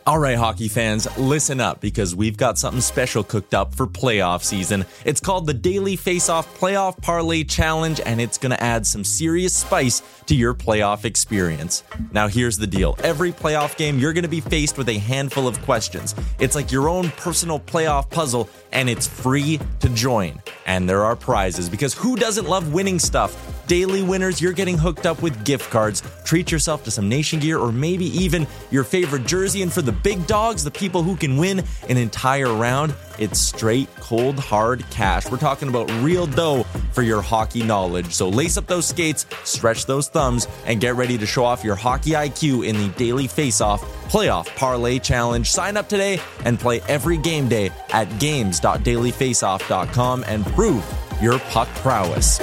All right, hockey fans, listen up because we've got something special cooked up for playoff season. It's called the Daily Face-Off Playoff Parlay Challenge, and it's going to add some serious spice to your playoff experience. Now, here's the deal. Every playoff game, you're going to be faced with a handful of questions. It's like your own personal playoff puzzle, and it's free to join. And there are prizes, because who doesn't love winning stuff? Daily winners, you're getting hooked up with gift cards. Treat yourself to some Nation gear or maybe even your favorite jersey. And for the big dogs, the people who can win an entire round, it's straight, cold, hard cash. We're talking about real dough for your hockey knowledge. So lace up those skates, stretch those thumbs, and get ready to show off your hockey IQ in the Daily Face-Off Playoff Parlay Challenge. Sign up today and play every game day at games.dailyfaceoff.com and prove your puck prowess.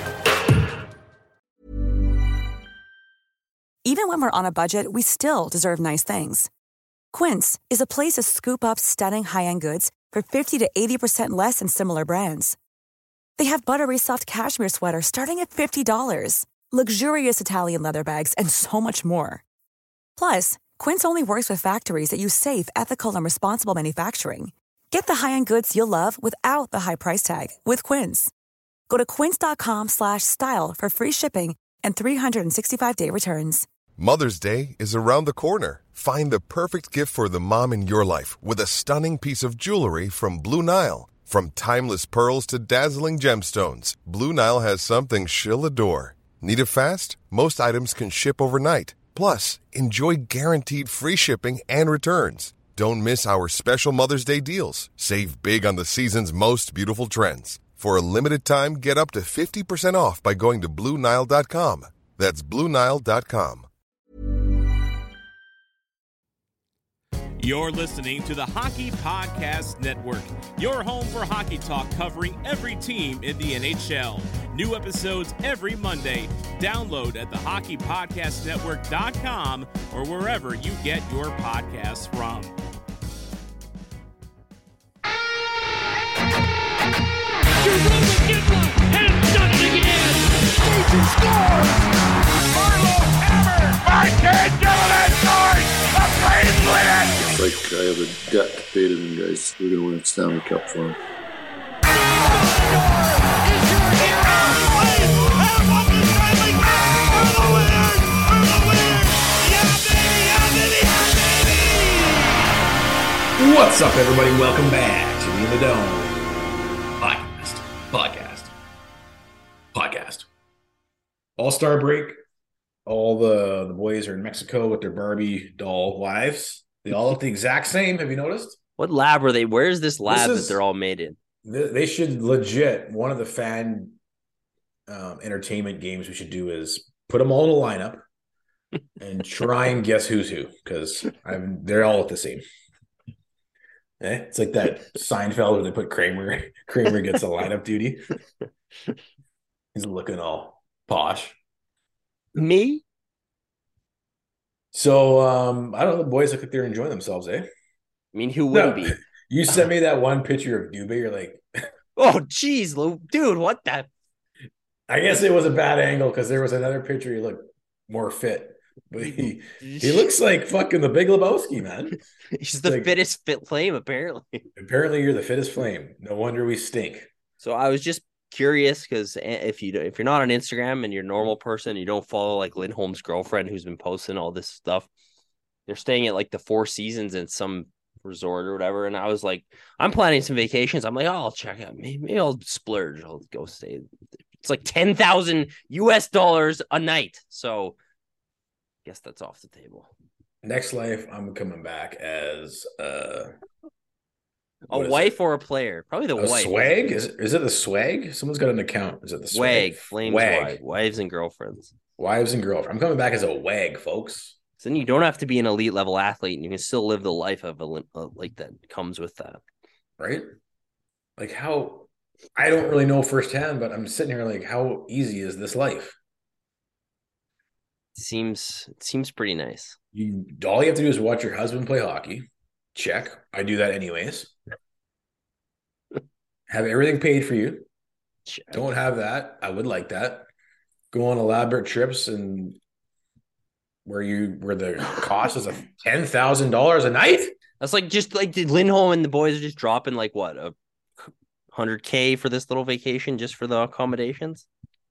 Even when we're on a budget, we still deserve nice things. Quince is a place to scoop up stunning high-end goods for 50 to 80% less than similar brands. They have buttery soft cashmere sweaters starting at $50, luxurious Italian leather bags, and so much more. Plus, Quince only works with factories that use safe, ethical, and responsible manufacturing. Get the high-end goods you'll love without the high price tag with Quince. Go to quince.com/style for free shipping and 365-day returns. Mother's Day is around the corner. Find the perfect gift for the mom in your life with a stunning piece of jewelry from Blue Nile. From timeless pearls to dazzling gemstones, Blue Nile has something she'll adore. Need it fast? Most items can ship overnight. Plus, enjoy guaranteed free shipping and returns. Don't miss our special Mother's Day deals. Save big on the season's most beautiful trends. For a limited time, get up to 50% off by going to BlueNile.com. That's BlueNile.com. You're listening to the Hockey Podcast Network, your home for hockey talk covering every team in the NHL. New episodes every Monday. Download at thehockeypodcastnetwork.com or wherever you get your podcasts from. Has done it again. Station scores. Marlowe hammer. Martin Gilliland scores. The Flames win it. It's like I have a debt to pay to them guys. We're going to win a Stanley Cup for them. What's up, everybody? Welcome back to In the Dome podcast. All-Star break. All the boys are in Mexico with their Barbie doll wives. They all look the exact same. Have you noticed? What lab are they? Where's this lab that they're all made in? They should legit. One of the fan entertainment games we should do is put them all in a lineup and try and guess who's who, because they're all look the same. It's like that Seinfeld where they put Kramer. Kramer gets a lineup duty. He's looking all posh. Me? So, I don't know. The boys look like they're enjoying themselves, eh? I mean, who wouldn't be? You sent me that one picture of Dubé. You're like, oh, geez, dude, what the? I guess it was a bad angle because there was another picture. He looked more fit. But he looks like fucking the Big Lebowski, man. He's the fittest flame, apparently. Apparently, you're the fittest flame. No wonder we stink. So I was just curious because if you're not on Instagram and you're a normal person, you don't follow like Lindholm's girlfriend who's been posting all this stuff. They're staying at like the Four Seasons in some resort or whatever, and I was like, I'm planning some vacations. I'm like, oh, I'll check out. Maybe I'll splurge. I'll go stay. It's like $10,000 a night. So. Guess that's off the table. Next life, I'm coming back as a wife or a player. Probably the wife. Swag? Is it the swag? Someone's got an account. Is it the swag? Flames wag. Wives and girlfriends. Wives and girlfriends. I'm coming back as a wag, folks. So then you don't have to be an elite level athlete, and you can still live the life of like that comes with that, right? Like how I don't really know firsthand, but I'm sitting here like, how easy is this life? Seems pretty nice. All you have to do is watch your husband play hockey. Check. I do that anyways. Have everything paid for you. Check. Don't have that. I would like that. Go on elaborate trips and where the cost is $10,000 a night. That's like just like Lindholm and the boys are just dropping like what, a $100K for this little vacation just for the accommodations.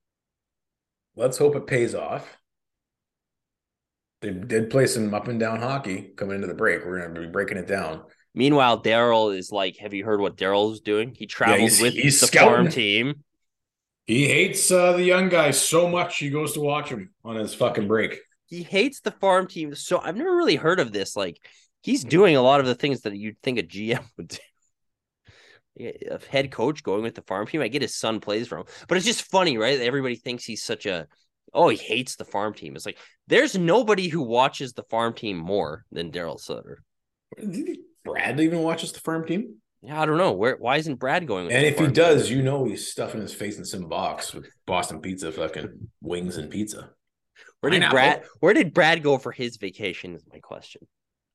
Let's hope it pays off. They did play some up and down hockey coming into the break. We're going to be breaking it down. Meanwhile, Daryl is like, have you heard what Daryl's doing? He traveled with he's the scouting. farm team. He hates the young guys so much he goes to watch them on his fucking break. He hates the farm team. So I've never really heard of this. Like, he's doing a lot of the things that you'd think a GM would do. A head coach going with the farm team. I get his son plays for him. But it's just funny, right? Everybody thinks he's such a, he hates the farm team. It's like, there's nobody who watches the farm team more than Daryl Sutter. Brad even watches the farm team? Yeah, I don't know. Why isn't Brad going with and the if farm he does, team? He's stuffing his face in some box with Boston Pizza, fucking wings and pizza. Where did Brad go for his vacation is my question.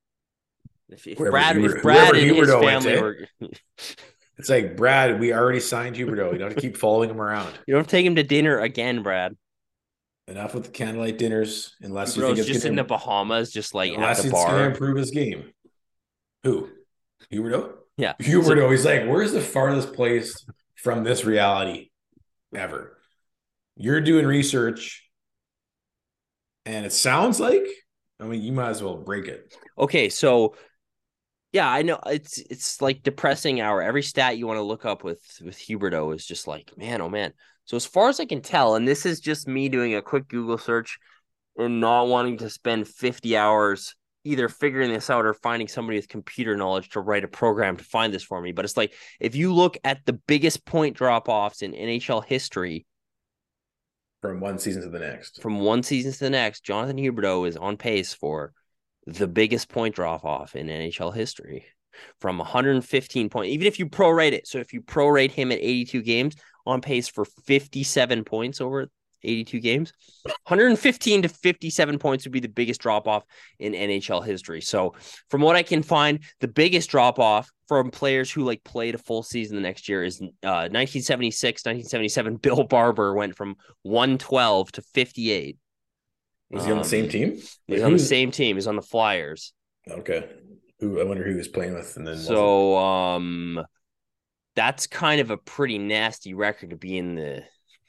If Brad and his family were... It's like, Brad, we already signed Huberdeau. You don't have to keep following him around. You don't take him to dinner again, Brad. Enough with the candlelight dinners, unless you think it's just in the Bahamas, just like unless at the it's bar. Going to improve his game. Who? Huberdeau? Yeah. Huberdeau. He's like, where's the farthest place from this reality ever? You're doing research, and it sounds like, you might as well break it. Okay, so yeah, I know it's like depressing hour. Every stat you want to look up with Huberdeau is just like, man, oh man. So as far as I can tell, and this is just me doing a quick Google search and not wanting to spend 50 hours either figuring this out or finding somebody with computer knowledge to write a program to find this for me. But it's like, if you look at the biggest point drop-offs in NHL history, from one season to the next, Jonathan Huberdeau is on pace for the biggest point drop-off in NHL history, from 115 points. Even if you prorate it, so if you prorate him at 82 games, on pace for 57 points over 82 games. 115 to 57 points would be the biggest drop-off in NHL history. So from what I can find, the biggest drop-off from players who played a full season the next year is 1976, 1977. Bill Barber went from 112 to 58. Was he on the same team? He's on the same team. He's on the Flyers. Okay. I wonder who he was playing with. And then that's kind of a pretty nasty record to be in the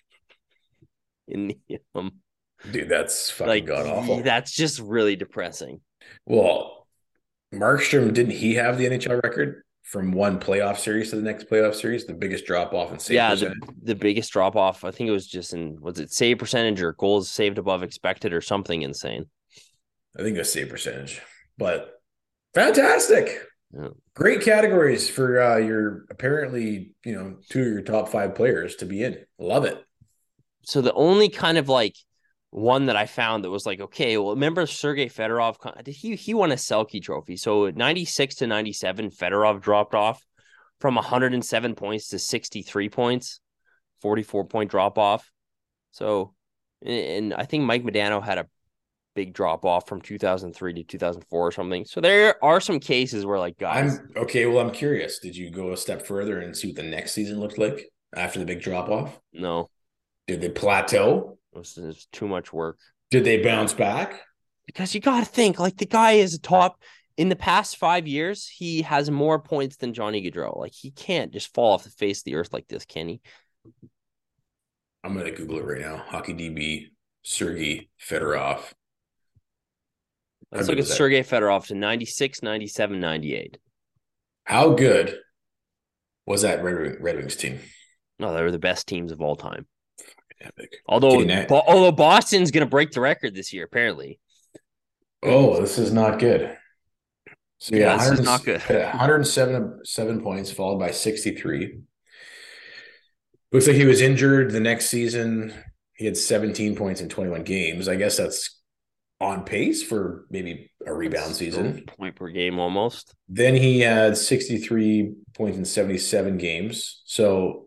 dude, that's fucking god awful. That's just really depressing. Well, Markstrom, didn't he have the NHL record from one playoff series to the next playoff series? The biggest drop off in save percentage. The biggest drop off. I think it was just save percentage or goals saved above expected or something insane. I think it was save percentage, but fantastic. Yeah. Great categories for your apparently, two of your top 5 players to be in. Love it. So the only kind of one that I found that was okay, well, remember Sergei Fedorov? He won a Selke trophy. So 96 to 97, Fedorov dropped off from 107 points to 63 points, 44-point drop off. So, and I think Mike Modano had a big drop off from 2003 to 2004 or something. So there are some cases where guys. I'm curious. Did you go a step further and see what the next season looked like after the big drop off? No. Did they plateau? It was too much work. Did they bounce back? Because you got to think the guy is a top in the past 5 years. He has more points than Johnny Gaudreau. He can't just fall off the face of the earth like this, can he? I'm going to Google it right now. Hockey DB, Sergei Fedorov. Let's look at Sergei Fedorov to 96, 97, 98. How good was that Red Wings team? No, they were the best teams of all time. Epic. Although Boston's going to break the record this year, apparently. Oh, this is not good. So yeah, this is not good. 107 points, followed by 63. Looks like he was injured the next season. He had 17 points in 21 games. I guess that's on pace for maybe a rebound season. Point per game almost. Then he had 63 points in 77 games. So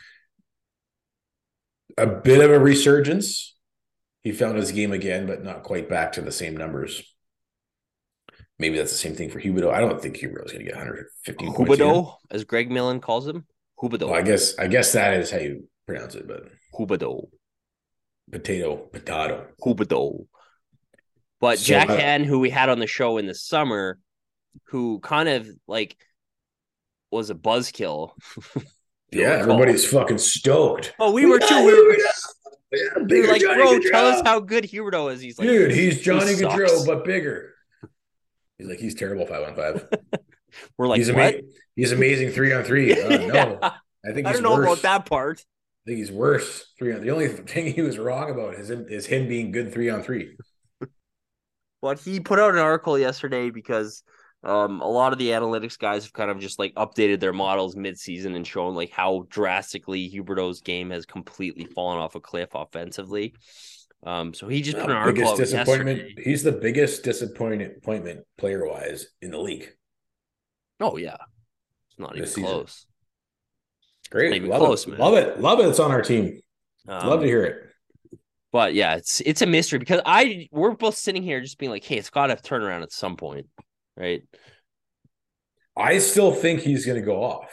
a bit of a resurgence. He found his game again, but not quite back to the same numbers. Maybe that's the same thing for Huberdeau. I don't think Huberdeau is going to get 115 points. Huberdeau, as Greg Millen calls him. Huberdeau. Well, I guess that is how you pronounce it, but Huberdeau. Potato. Huberdeau. But So, Jack Hand, who we had on the show in the summer, who kind of like was a buzzkill. yeah, everybody's fucking stoked. Oh, we were too. We were like, Johnny bro, Gaudreau. tell us how good Huberdeau is. He's like, dude, he's Johnny he Gaudreau, sucks. but bigger. He's like, he's terrible 5-on-5. We're like, he's what? He's amazing 3-on-3. No, Yeah. I think I he's don't know worse. about that part. I think he's worse 3-on. The only thing he was wrong about is him being good 3-on-3. But he put out an article yesterday because a lot of the analytics guys have kind of just like updated their models mid-season and shown like how drastically Huberdeau's game has completely fallen off a cliff offensively. So he just put an article out yesterday. He's the biggest disappointment player-wise in the league. Oh yeah, it's not even close. Great, not even love close, it. man. Love it. It's on our team. Love to hear it. But yeah, it's a mystery because we're both sitting here just being like, hey, it's got to turn around at some point, right? I still think he's going to go off.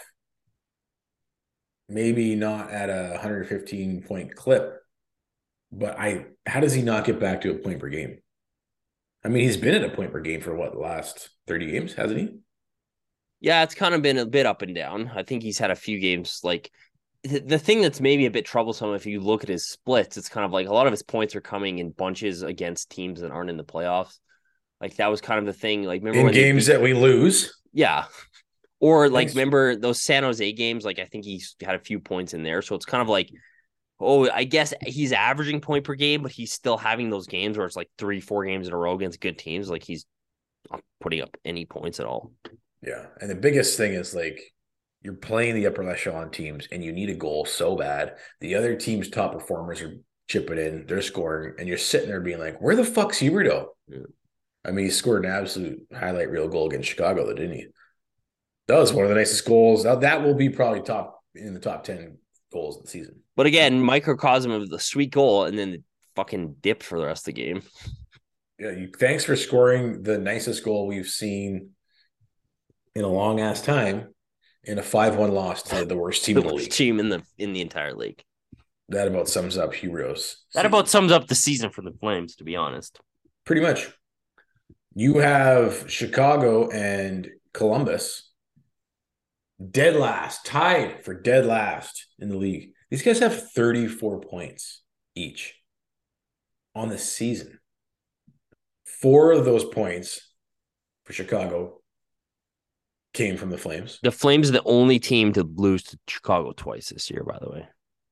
Maybe not at a 115-point clip, but how does he not get back to a point per game? I mean, he's been at a point per game for the last 30 games, hasn't he? Yeah, it's kind of been a bit up and down. I think he's had a few games like the thing that's maybe a bit troublesome if you look at his splits, it's kind of like a lot of his points are coming in bunches against teams that aren't in the playoffs. Like that was kind of the thing. Like remember in games that we lose? Yeah. Or like remember those San Jose games? Like I think he's had a few points in there. So it's kind of like, oh, I guess he's averaging point per game, but he's still having those games where it's like 3-4 games in a row against good teams. Like he's not putting up any points at all. Yeah. And the biggest thing is like you're playing the upper echelon teams and you need a goal so bad. The other team's top performers are chipping in, they're scoring, and you're sitting there being like, where the fuck's Huberdeau? Yeah. I mean, he scored an absolute highlight reel goal against Chicago, though, didn't he? That was one of the nicest goals. That will be probably in the top 10 goals of the season. But again, microcosm of the sweet goal and then the fucking dip for the rest of the game. Yeah, thanks for scoring the nicest goal we've seen in a long ass time in a 5-1 loss to the worst team in the league. Team in the entire league. That about sums up Huberdeau's. That about sums up the season for the Flames, to be honest. Pretty much. You have Chicago and Columbus dead last, tied for dead last in the league. These guys have 34 points each on the season. 4 of those points for Chicago came from the Flames. The Flames are the only team to lose to Chicago twice this year, by the way.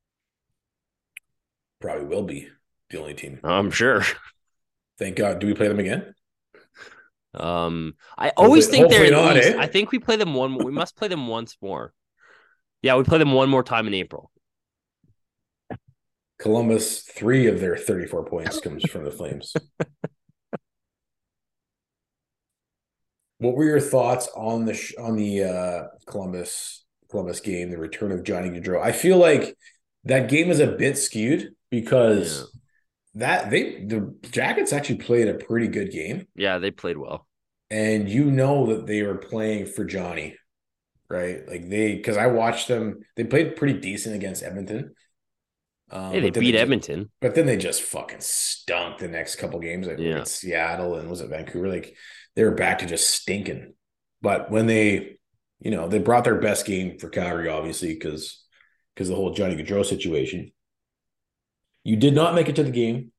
Probably will be the only team. I'm sure. Thank God. Do we play them again? I always think they're not, least, I think we play them we must play them once more. Yeah, we play them one more time in April. Columbus, 3 of their 34 points comes from the Flames. What were your thoughts on the Columbus game, the return of Johnny Gaudreau? I feel like that game is a bit skewed because the Jackets actually played a pretty good game. Yeah, they played well. And you know that they were playing for Johnny, right? Like because I watched them, they played pretty decent against Edmonton. Hey, they beat Edmonton. But then they just fucking stunk the next couple games. Like Seattle and was it Vancouver? Like they were back to just stinking. But when they brought their best game for Calgary, obviously, because the whole Johnny Gaudreau situation. You did not make it to the game.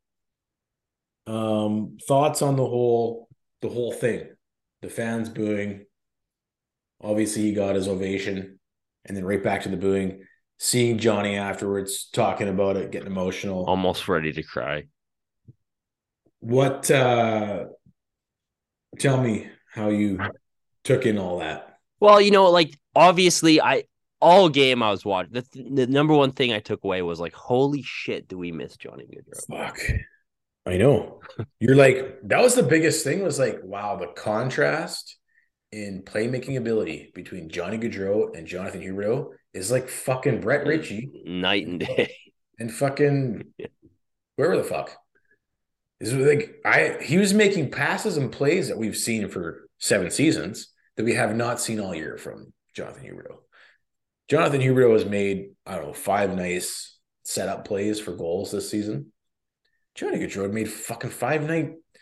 Thoughts on the whole thing? The fans booing. Obviously, he got his ovation, and then right back to the booing. Seeing Johnny afterwards, talking about it, getting emotional, almost ready to cry. What? Tell me how you took in all that. Well, like obviously, all game I was watching. The number one thing I took away was like, holy shit, do we miss Johnny Gaudreau? Fuck. I know. You're like, that was the biggest thing was like, wow, the contrast in playmaking ability between Johnny Gaudreau and Jonathan Huberdeau is like fucking Brett Ritchie. Night and day. And fucking whoever the fuck. Is like he was making passes and plays that we've seen for 7 seasons that we have not seen all year from Jonathan Huberdeau. Jonathan Huberdeau has made, 5 nice setup plays for goals this season. Johnny Gaudreau made fucking 5 nice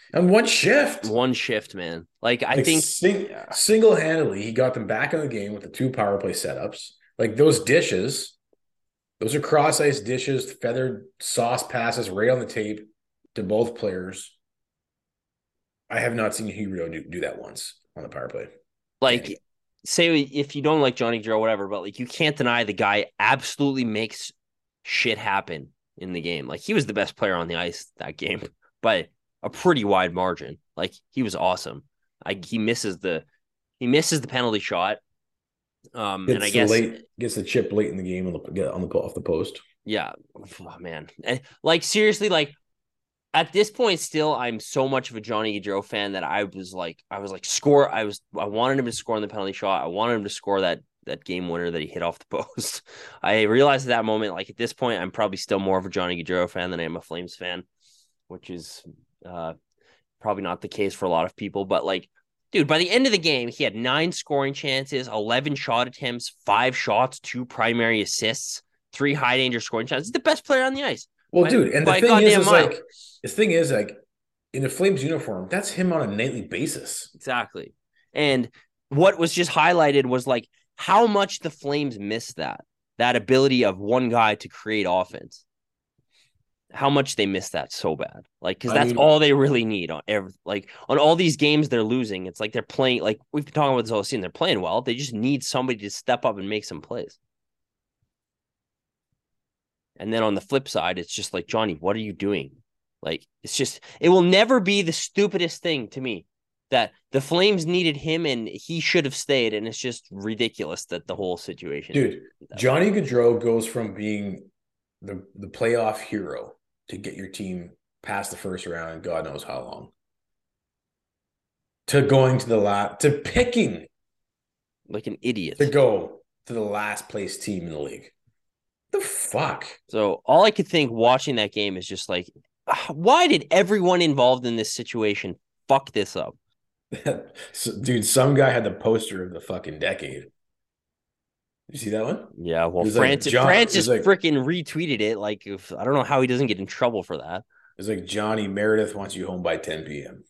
on one shift. One shift, man. Like I think single-handedly, he got them back in the game with the 2 power play setups. Like those dishes, those are cross-ice dishes, feathered sauce passes right on the tape to both players. I have not seen Huberdeau do that once on the power play. Like, say if you don't like Johnny Gaudreau, whatever, but like you can't deny the guy absolutely makes shit happen in the game. Like he was the best player on the ice that game by a pretty wide margin. Like he was awesome. He misses the penalty shot. And I guess gets the chip late in the game off the post. Yeah, oh, man. And like seriously, like at this point, still, I'm so much of a Johnny Gaudreau fan that I wanted him to score on the penalty shot. I wanted him to score that game winner that he hit off the post. I realized at that moment, like at this point, I'm probably still more of a Johnny Gaudreau fan than I am a Flames fan, which is probably not the case for a lot of people. But like, dude, by the end of the game, he had 9 scoring chances, 11 shot attempts, 5 shots, 2 primary assists, 3 high danger scoring chances. He's the best player on the ice. Well, dude, and the thing is, in a Flames uniform, that's him on a nightly basis. Exactly. And what was just highlighted was like how much the Flames missed that ability of one guy to create offense. How much they missed that so bad. Like, because that's all they really need on on all these games they're losing. It's like they're playing, like we've been talking about this whole season. They're playing well. They just need somebody to step up and make some plays. And then on the flip side, it's just like, Johnny, what are you doing? Like, it will never be the stupidest thing to me that the Flames needed him and he should have stayed. And it's just ridiculous that the whole situation. Dude, Johnny Gaudreau goes from being the playoff hero to get your team past the first round and God knows how long, to going to picking like an idiot to go to the last place team in the league. The fuck? So all I could think watching that game is just like, why did everyone involved in this situation fuck this up? Dude, some guy had the poster of the fucking decade. You see that one? Yeah, well, Francis freaking retweeted it. Like, I don't know how he doesn't get in trouble for that. It's like, Johnny, Meredith wants you home by 10 p.m.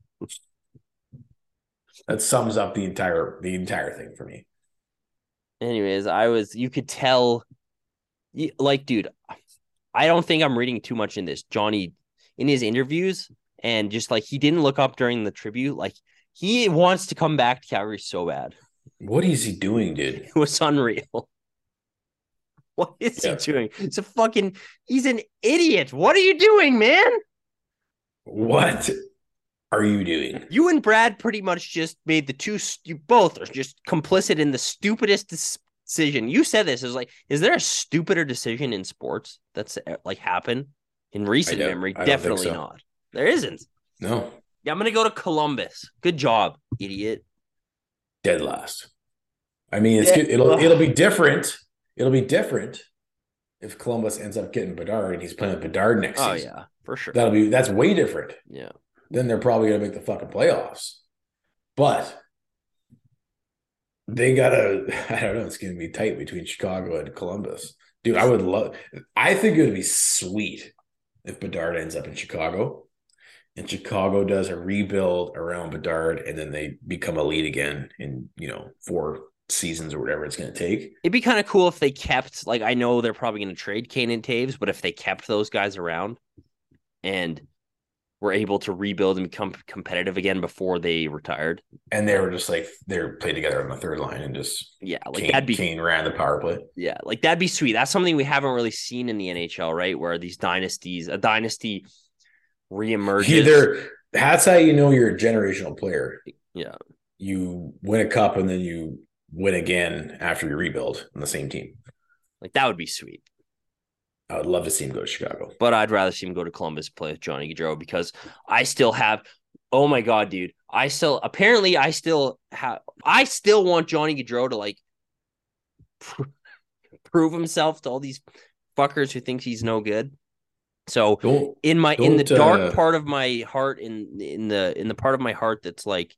That sums up the entire thing for me. Anyways, you could tell, like, dude, I don't think I'm reading too much in this. Johnny, in his interviews, and just like he didn't look up during the tribute, like he wants to come back to Calgary so bad. What is he doing, dude? It was unreal. What is he doing? He's an idiot. What are you doing, man? What are you doing? You and Brad pretty much just made you both are just complicit in the stupidest decision. You said this is there a stupider decision in sports that's like happened in recent memory? Definitely so. Not. There isn't. No. Yeah, I'm gonna go to Columbus. Good job, idiot. Dead last. I mean, it'll be different. It'll be different if Columbus ends up getting Bedard and he's playing with Bedard next season. Oh yeah, for sure. That's way different. Yeah. Then they're probably gonna make the fucking playoffs. But they gotta, I don't know, it's gonna be tight between Chicago and Columbus. Dude, I think it would be sweet if Bedard ends up in Chicago and Chicago does a rebuild around Bedard and then they become elite again in, 4 seasons or whatever it's going to take. It'd be kind of cool if they kept, like, I know they're probably going to trade Kane and Taves, but if they kept those guys around and were able to rebuild and become competitive again before they retired. And they were just like, they're played together on the third line and just, Kane ran the power play. Yeah, like that'd be sweet. That's something we haven't really seen in the NHL, right? Where a dynasty reemerges. That's how you know you're a generational player. Yeah. You win a cup and then you win again after you rebuild on the same team. Like that would be sweet. I would love to see him go to Chicago. But I'd rather see him go to Columbus, play with Johnny Gaudreau, because I still have, oh my God, dude. I still want Johnny Gaudreau to like prove himself to all these fuckers who think he's no good. So in the dark part of my heart, in the part of my heart that's like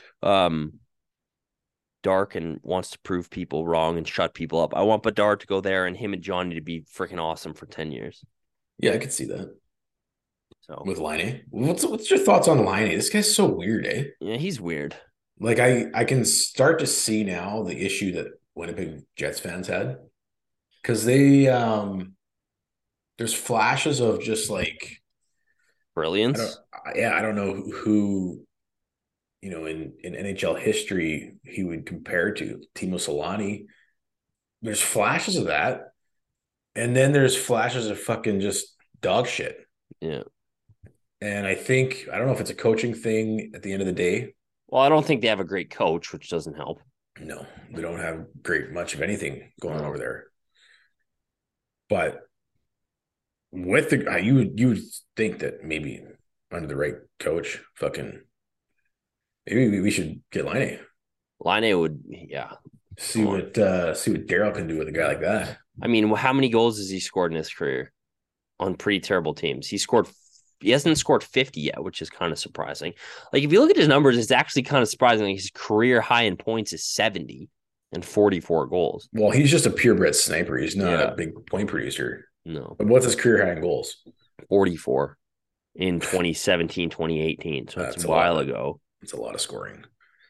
dark and wants to prove people wrong and shut people up, I want Bedard to go there and him and Johnny to be freaking awesome for 10 years. Yeah, I could see that. So with Laine. What's your thoughts on Laine? This guy's so weird, eh? yeah, he's weird. Like I can start to see now the issue that Winnipeg Jets fans had because there's flashes of just like Brilliance. I don't know who in NHL history he would compare to Timo Solani. There's flashes of that, and then there's flashes of fucking just dog shit. Yeah. And I don't know if it's a coaching thing at the end of the day. Well, I don't think they have a great coach, which doesn't help. No, they don't have much of anything going on over there. But with the you would think that maybe under the right coach, fucking maybe we should get Laine. Laine would, yeah. See what Daryl can do with a guy like that. I mean, how many goals has he scored in his career on pretty terrible teams? He hasn't scored 50 yet, which is kind of surprising. Like, if you look at his numbers, it's actually kind of surprising. Like, his career high in points is 70 and 44 goals. Well, he's just a purebred sniper. He's not a big point producer. No. But what's his career high in goals? 44 in 2017, 2018. So that's a while ago. It's a lot of scoring.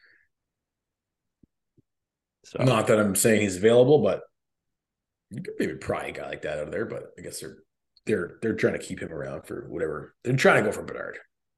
So not that I'm saying he's available, but you could maybe pry a guy like that out of there. But I guess they're trying to keep him around for whatever. They're trying to go for Bedard.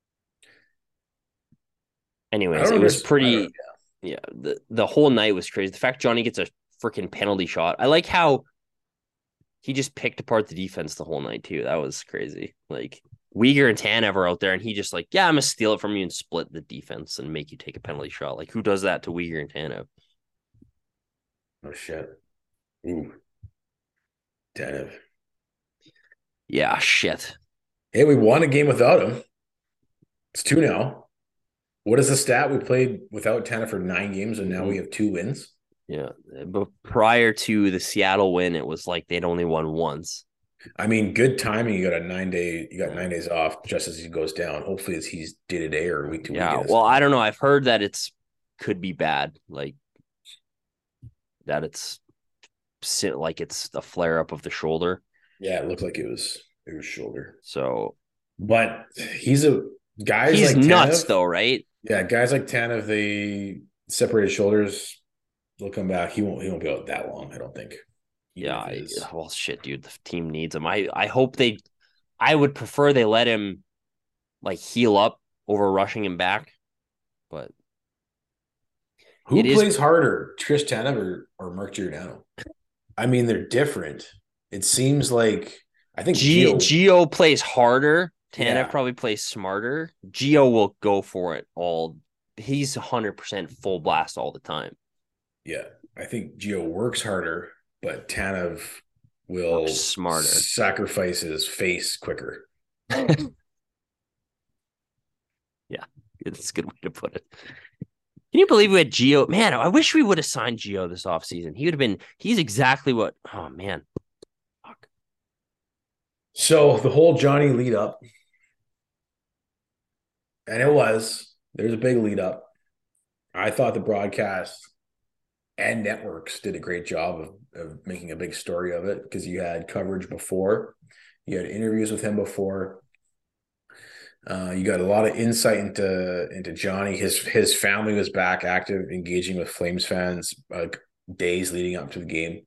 Anyways, it was pretty. Yeah, the whole night was crazy. The fact Johnny gets a freaking penalty shot. I like how he just picked apart the defense the whole night too. That was crazy. Like, Uyghur and Tanev are out there, and he just like, yeah, I'm gonna steal it from you and split the defense and make you take a penalty shot. Like, who does that to Uyghur and Tanev? Oh shit. Ooh. Tanev. Yeah, shit. Hey, we won a game without him. It's 2 now. What is the stat? We played without Tanev for 9 games, and now we have 2 wins. Yeah, but prior to the Seattle win, it was like they'd only won once. I mean, good timing. You got 9 days off just as he goes down. Hopefully, he's day to day or week to week. Yeah, well, I don't know. I've heard that could be bad, like that. It's a flare up of the shoulder. Yeah, it looked like it was shoulder. So, but he's a guy. He's like nuts, Tanev, though, right? Yeah, guys like Tanev, they separated shoulders. They'll come back. He won't be out that long, I don't think. Yeah. Well, shit, dude. The team needs him. I hope I would prefer they let him like heal up over rushing him back. But who plays harder, Chris Tanev or Mark Giordano? I mean, they're different. It seems like I think Gio plays harder. Tanev probably plays smarter. Gio will go for it all. He's 100% full blast all the time. Yeah, I think Gio works harder, but Tanev will smarter sacrifice his face quicker. Yeah, it's a good way to put it. Can you believe we had Gio? Man, I wish we would have signed Gio this offseason. He's exactly what, oh man. Fuck. So the whole Johnny lead up, and there's a big lead up. I thought the broadcast and networks did a great job of making a big story of it because you had coverage before, you had interviews with him before. You got a lot of insight into Johnny. His family was back active, engaging with Flames fans days leading up to the game.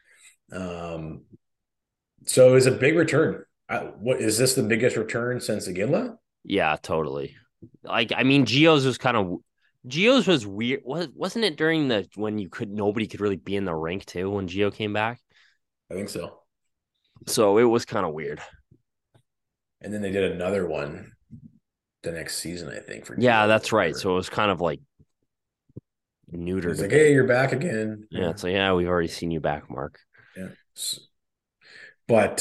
So it was a big return. What is this the biggest return since Iginla? Yeah, totally. Like, I mean, Gio's was weird. Wasn't it during when nobody could really be in the rink too when Gio came back? I think so. So it was kind of weird. And then they did another one the next season, I think. Yeah, that's right. So it was kind of like neutered. It's like, hey, you're back again. Yeah, it's like, yeah, we've already seen you back, Mark. Yeah. But,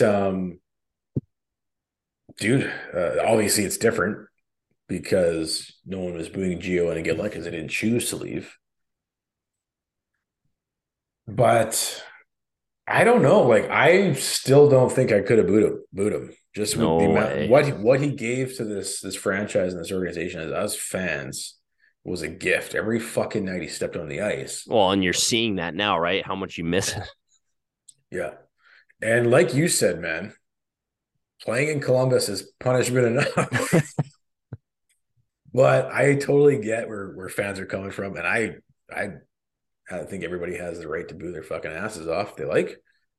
dude, obviously it's different because no one was booing Gio and Iginla because they didn't choose to leave. But I don't know. Like, I still don't think I could have booed him. Just with the amount, what he gave to this franchise and this organization as us fans was a gift. Every fucking night he stepped on the ice. Well, and you're seeing that now, right? How much you miss it. Yeah. And like you said, man, playing in Columbus is punishment enough. But I totally get where fans are coming from, and I think everybody has the right to boo their fucking asses off if they like.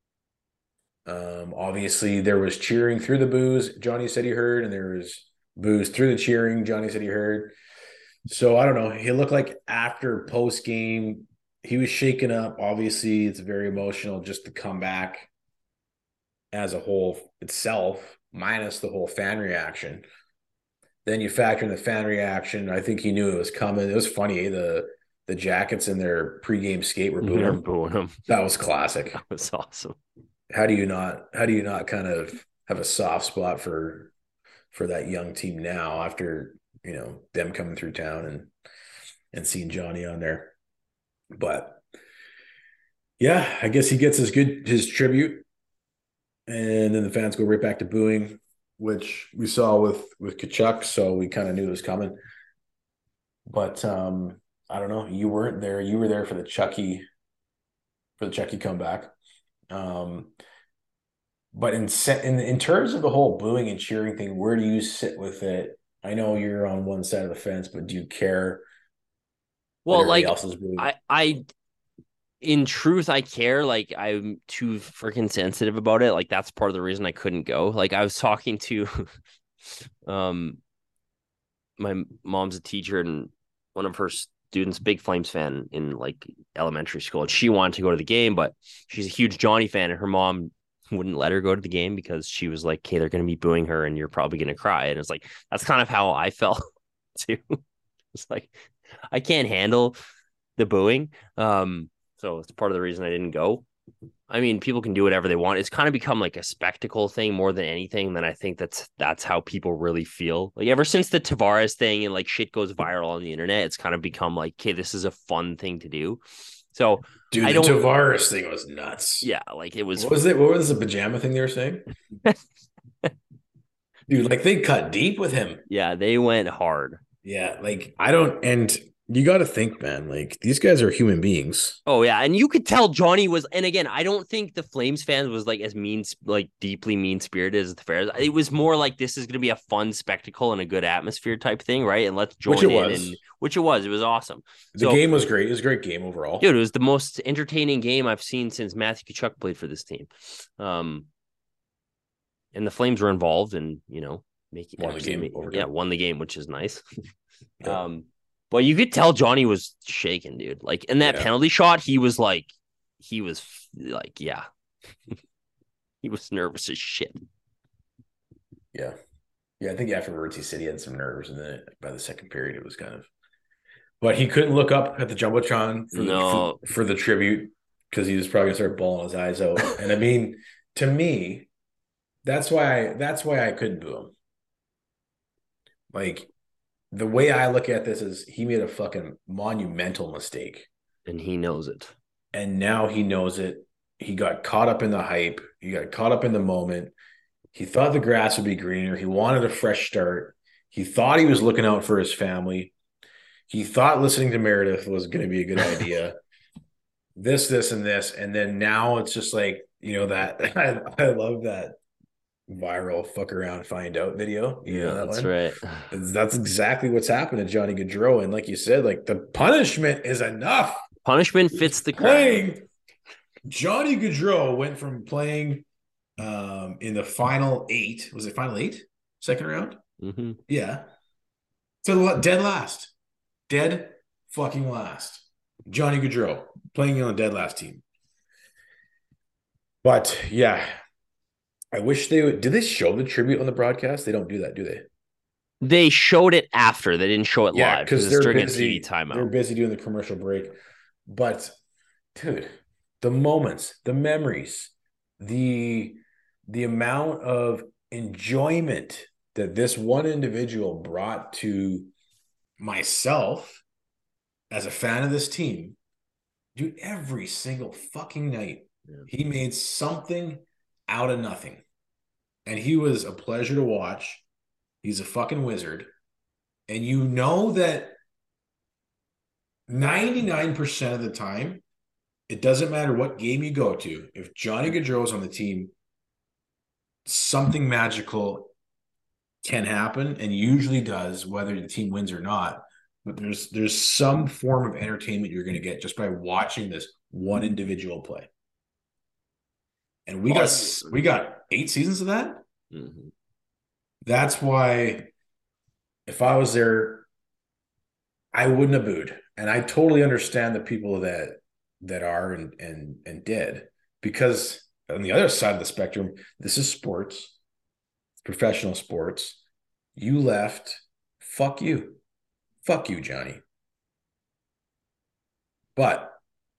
Obviously, there was cheering through the boos, Johnny said he heard, and there was boos through the cheering, Johnny said he heard. So I don't know. He looked like after post game, he was shaken up. Obviously, it's very emotional just to come back as a whole itself, minus the whole fan reaction. Then you factor in the fan reaction. I think he knew it was coming. It was funny. The Jackets in their pregame skate were booing him. That was classic. That was awesome. How do you not kind of have a soft spot for that young team now after, them coming through town and seeing Johnny on there? But yeah, I guess he gets his tribute, and then the fans go right back to booing, which we saw with Tkachuk, so we kind of knew it was coming. But I don't know. You weren't there. You were there for the Chucky comeback. But in terms of the whole booing and cheering thing, where do you sit with it? I know you're on one side of the fence, but do you care? Well, like I in truth, I care. Like, I'm too freaking sensitive about it. Like, that's part of the reason I couldn't go. Like, I was talking to my mom's a teacher, and one of her students, big Flames fan in like elementary school, and she wanted to go to the game, but she's a huge Johnny fan, and her mom wouldn't let her go to the game because she was like, "Okay, they're going to be booing her, and you're probably going to cry." And it's like, that's kind of how I felt too. It's like, I can't handle the booing. So it's part of the reason I didn't go. I mean, people can do whatever they want. It's kind of become like a spectacle thing more than anything. Then I think that's how people really feel. Like, ever since the Tavares thing and like shit goes viral on the internet, it's kind of become like, okay, this is a fun thing to do. So, dude, the Tavares thing was nuts. Yeah, like it was. What was the pajama thing they were saying? Dude, like they cut deep with him. Yeah, they went hard. Yeah, like and you got to think, man, like these guys are human beings. Oh yeah, and you could tell Johnny was, and again, I don't think the Flames fans was like as deeply mean spirited as the Fairs. It was more like, this is going to be a fun spectacle and a good atmosphere type thing, right? And let's join which it was. It was awesome. The game was great. It was a great game overall, dude. It was the most entertaining game I've seen since Matthew Tkachuk played for this team. And the Flames were involved, and won the game, which is nice. Yeah. But you could tell Johnny was shaking, dude. Like, in that penalty shot, he was yeah. He was nervous as shit. Yeah. Yeah, I think afterwards he said he had some nerves, and then by the second period it was kind of, but he couldn't look up at the Jumbotron for the tribute because he was probably gonna start bawling his eyes out. And I mean, to me, that's why I couldn't boo him. Like, the way I look at this is he made a fucking monumental mistake. And he knows it. And now he knows it. He got caught up in the hype. He got caught up in the moment. He thought the grass would be greener. He wanted a fresh start. He thought he was looking out for his family. He thought listening to Meredith was going to be a good idea. this, and this. And then now it's just like, that I love that viral fuck around find out video. That's right. That's exactly what's happened to Johnny Gaudreau. And like you said, like, the punishment is enough. Punishment fits the crime. Johnny Gaudreau went from playing in the final 8. Was it final 8? Second round? Mm-hmm. Yeah. So dead fucking last. Johnny Gaudreau playing on a dead last team. But yeah, I wish did they show the tribute on the broadcast? They don't do that, do they? They showed it after. They didn't show it live because they're during busy, a TV timeout. They're busy doing the commercial break. But dude, the moments, the memories, the amount of enjoyment that this one individual brought to myself as a fan of this team, dude, every single fucking night, he made something out of nothing. And he was a pleasure to watch. He's a fucking wizard. And you know that 99% of the time, it doesn't matter what game you go to, if Johnny Gaudreau is on the team, something magical can happen and usually does, whether the team wins or not. But there's some form of entertainment you're going to get just by watching this one individual play. And we got 8 seasons of that. Mm-hmm. That's why if I was there, I wouldn't have booed. And I totally understand the people that are and did, because on the other side of the spectrum, this is sports, professional sports. You left. Fuck you, Johnny. But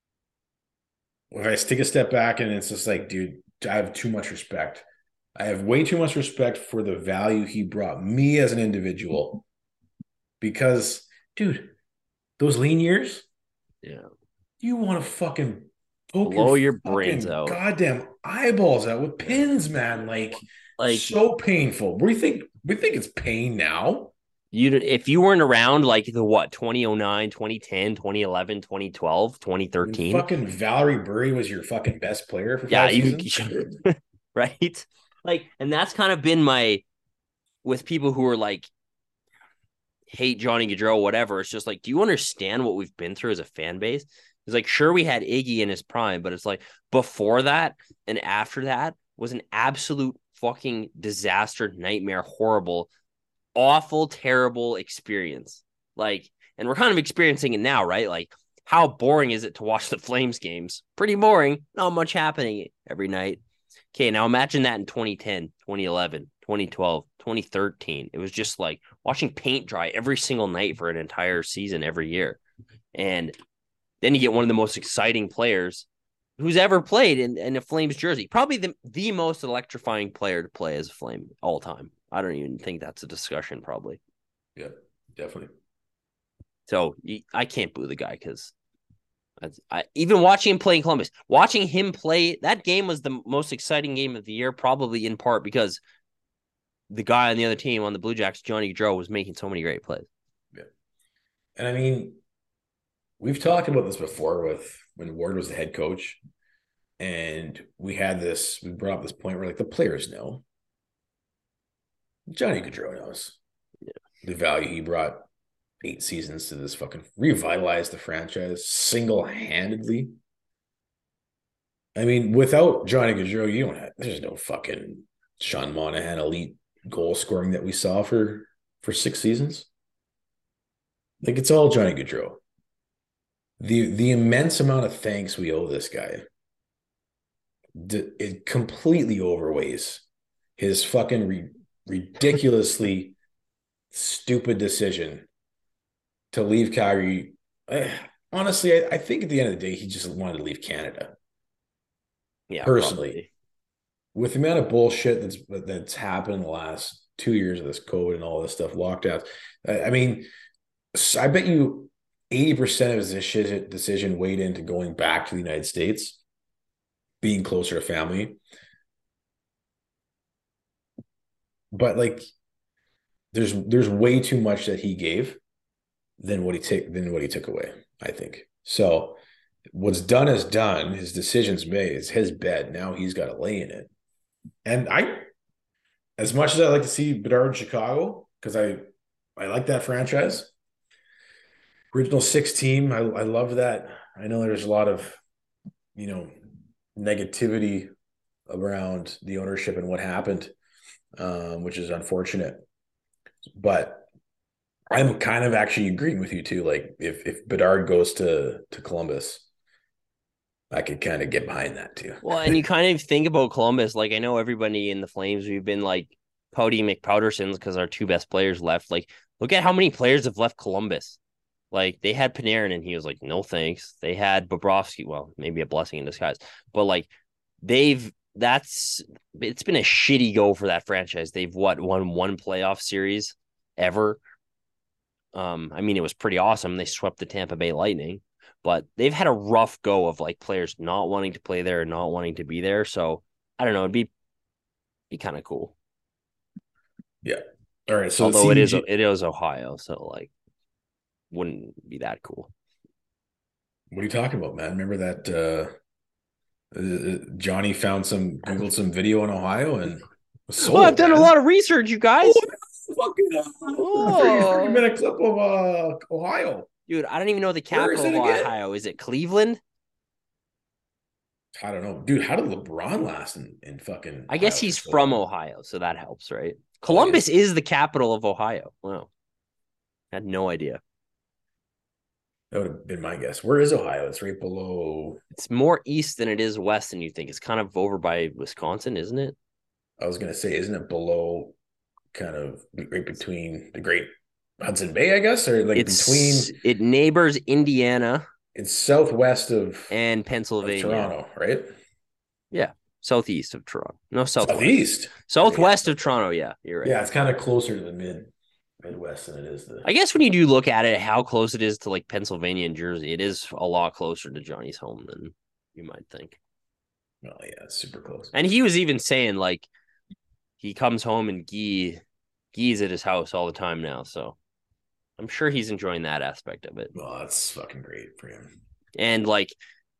if I take a step back and it's just like, dude, I have too much respect. I have way too much respect for the value he brought me as an individual. Because, dude, those lean years, you want to fucking blow your brains out, goddamn eyeballs out with pins, man. Like so painful. We think it's pain now. If you weren't around like the 2009, 2010, 2011, 2012, 2013. Fucking Valerie Burry was your fucking best player for 5 seasons. Right? Like, and that's kind of been with people who are like, hate Johnny Gaudreau, whatever. It's just like, do you understand what we've been through as a fan base? It's like, sure, we had Iggy in his prime, but it's like before that and after that was an absolute fucking disaster, nightmare, horrible, awful, terrible experience. Like, and we're kind of experiencing it now, right? Like, how boring is it to watch the Flames games? Pretty boring. Not much happening every night. Okay, now imagine that in 2010, 2011, 2012, 2013. It was just like watching paint dry every single night for an entire season every year. And then you get one of the most exciting players who's ever played in a Flames jersey. Probably the most electrifying player to play as a Flame all time. I don't even think that's a discussion, probably. Yeah, definitely. So I can't boo the guy because even watching him play in Columbus, watching him play, that game was the most exciting game of the year, probably in part because the guy on the other team on the Blue Jackets, Johnny Gaudreau, was making so many great plays. Yeah. And I mean, we've talked about this before with when Ward was the head coach, and we brought up this point where like the players know. Johnny Gaudreau knows the value he brought 8 seasons to this fucking revitalized the franchise single-handedly. I mean, without Johnny Gaudreau, there's no fucking Sean Monahan elite goal scoring that we saw for 6 seasons. Like, it's all Johnny Gaudreau. The immense amount of thanks we owe this guy, it completely overweighs his fucking ridiculously stupid decision to leave Calgary. Honestly, I think at the end of the day, he just wanted to leave Canada. Yeah, personally, probably. With the amount of bullshit that's happened in the last 2 years of this COVID and all this stuff, lockdowns. I mean, I bet you 80% of his decision weighed into going back to the United States, being closer to family. But like, there's way too much that he gave than what he took away, I think. So what's done is done. His decision's made. It's his bed. Now he's got to lay in it. And as much as I like to see Bedard in Chicago, because I like that franchise, original 6 team, I love that. I know there's a lot of, negativity around the ownership and what happened, which is unfortunate. But I'm kind of actually agreeing with you too. Like if Bedard goes to Columbus, I could kind of get behind that too. Well, and you kind of think about Columbus. Like, I know everybody in the Flames, we've been like Pouty McPowdersons because our 2 best players left. Like, look at how many players have left Columbus. Like, they had Panarin and he was like, no thanks. They had Bobrovsky. Well, maybe a blessing in disguise. But like, it's been a shitty go for that franchise. They've won 1 playoff series ever. I mean, it was pretty awesome. They swept the Tampa Bay Lightning, but they've had a rough go of like players not wanting to play there and not wanting to be there. So I don't know. It'd be kind of cool. Yeah. All right. So although it is Ohio, so like wouldn't be that cool. What are you talking about, man? Remember that Johnny googled some video in Ohio and Sold, Oh, I've done a man. lot of research, you guys. Fucking 30-minute clip of Ohio. Dude, I don't even know the Where is capital of it again? Ohio. Is it Cleveland? I don't know. Dude, how did LeBron last in fucking I guess Ohio he's for so from long? Ohio, so that helps, right? Columbus is the capital of Ohio. Wow. I had no idea. That would have been my guess. Where is Ohio? It's right below. It's more east than it is west than you think. It's kind of over by Wisconsin, isn't it? I was going to say, isn't it below kind of right between the Great Hudson Bay, I guess? Or like between. It neighbors Indiana It's southwest of Pennsylvania. Toronto, right? Yeah. Southeast of Toronto. No, southwest. Southeast. Southwest of Toronto, yeah. You're right. Yeah, it's kind of closer to the Midwest than it is I guess when you do look at it, how close it is to like Pennsylvania and Jersey, it is a lot closer to Johnny's home than you might think. Well, yeah, it's super close. And he was even saying like he comes home and Guy's at his house all the time now, so I'm sure he's enjoying that aspect of it. Well, that's fucking great for him. And like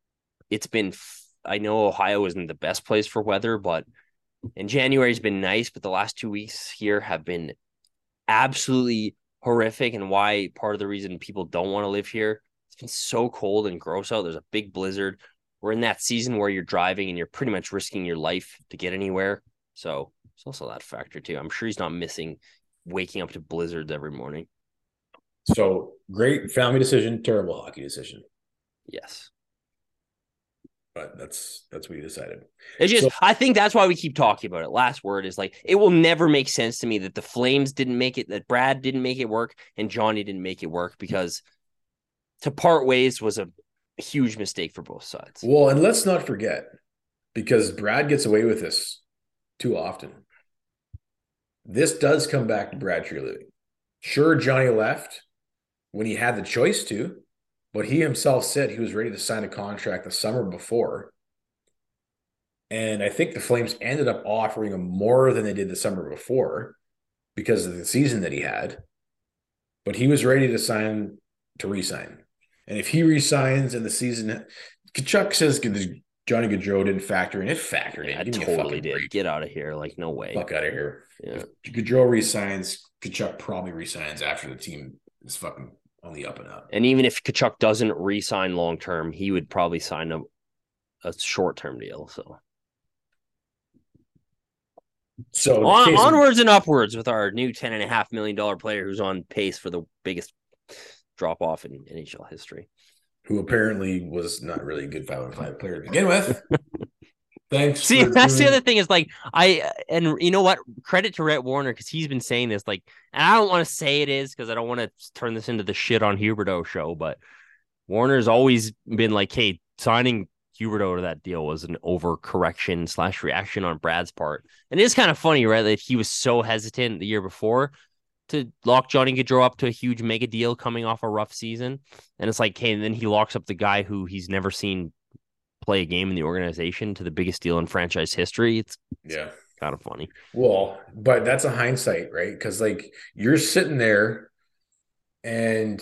I know Ohio isn't the best place for weather, but and January's been nice, but the last 2 weeks here have been absolutely horrific, and why part of the reason people don't want to live here. It's been so cold and gross out. There's a big blizzard. We're in that season where you're driving and you're pretty much risking your life to get anywhere. So it's also that factor too. I'm sure he's not missing waking up to blizzards every morning. So great family decision, terrible hockey decision. Yes. But that's what we decided. It's just, I think that's why we keep talking about it. Last word is like, it will never make sense to me that the Flames didn't make it, that Brad didn't make it work, and Johnny didn't make it work, because to part ways was a huge mistake for both sides. Well, and let's not forget, because Brad gets away with this too often. This does come back to Brad Treliving. Sure, Johnny left when he had the choice to, but he himself said he was ready to sign a contract the summer before. And I think the Flames ended up offering him more than they did the summer before because of the season that he had. But he was ready to re-sign. And if he re-signs in the season, Tkachuk says Johnny Gaudreau didn't factor in. It factored in. I totally did. Break. Get out of here. Like, no way. Fuck out of here. Yeah. If Gaudreau re-signs, Tkachuk probably re-signs after the team is fucking on the up and up. And even if Tkachuk doesn't re-sign long-term, he would probably sign a short-term deal. So onwards and upwards with our new $10.5 million player who's on pace for the biggest drop-off in NHL history. Who apparently was not really a good 5-on-5 player to begin with. Thanks. See, that's the other thing is like, and you know what? Credit to Rhett Warrener, because he's been saying this, like, and I don't want to say it is because I don't want to turn this into the shit on Huberdeau show, but Warner's always been like, hey, signing Huberdeau to that deal was an overcorrection / reaction on Brad's part. And it's kind of funny, right? That he was so hesitant the year before to lock Johnny Gaudreau up to a huge mega deal coming off a rough season. And it's like, hey, and then he locks up the guy who he's never seen play a game in the organization to the biggest deal in franchise history. It's kind of funny. Well, but that's a hindsight, right? Because like you're sitting there and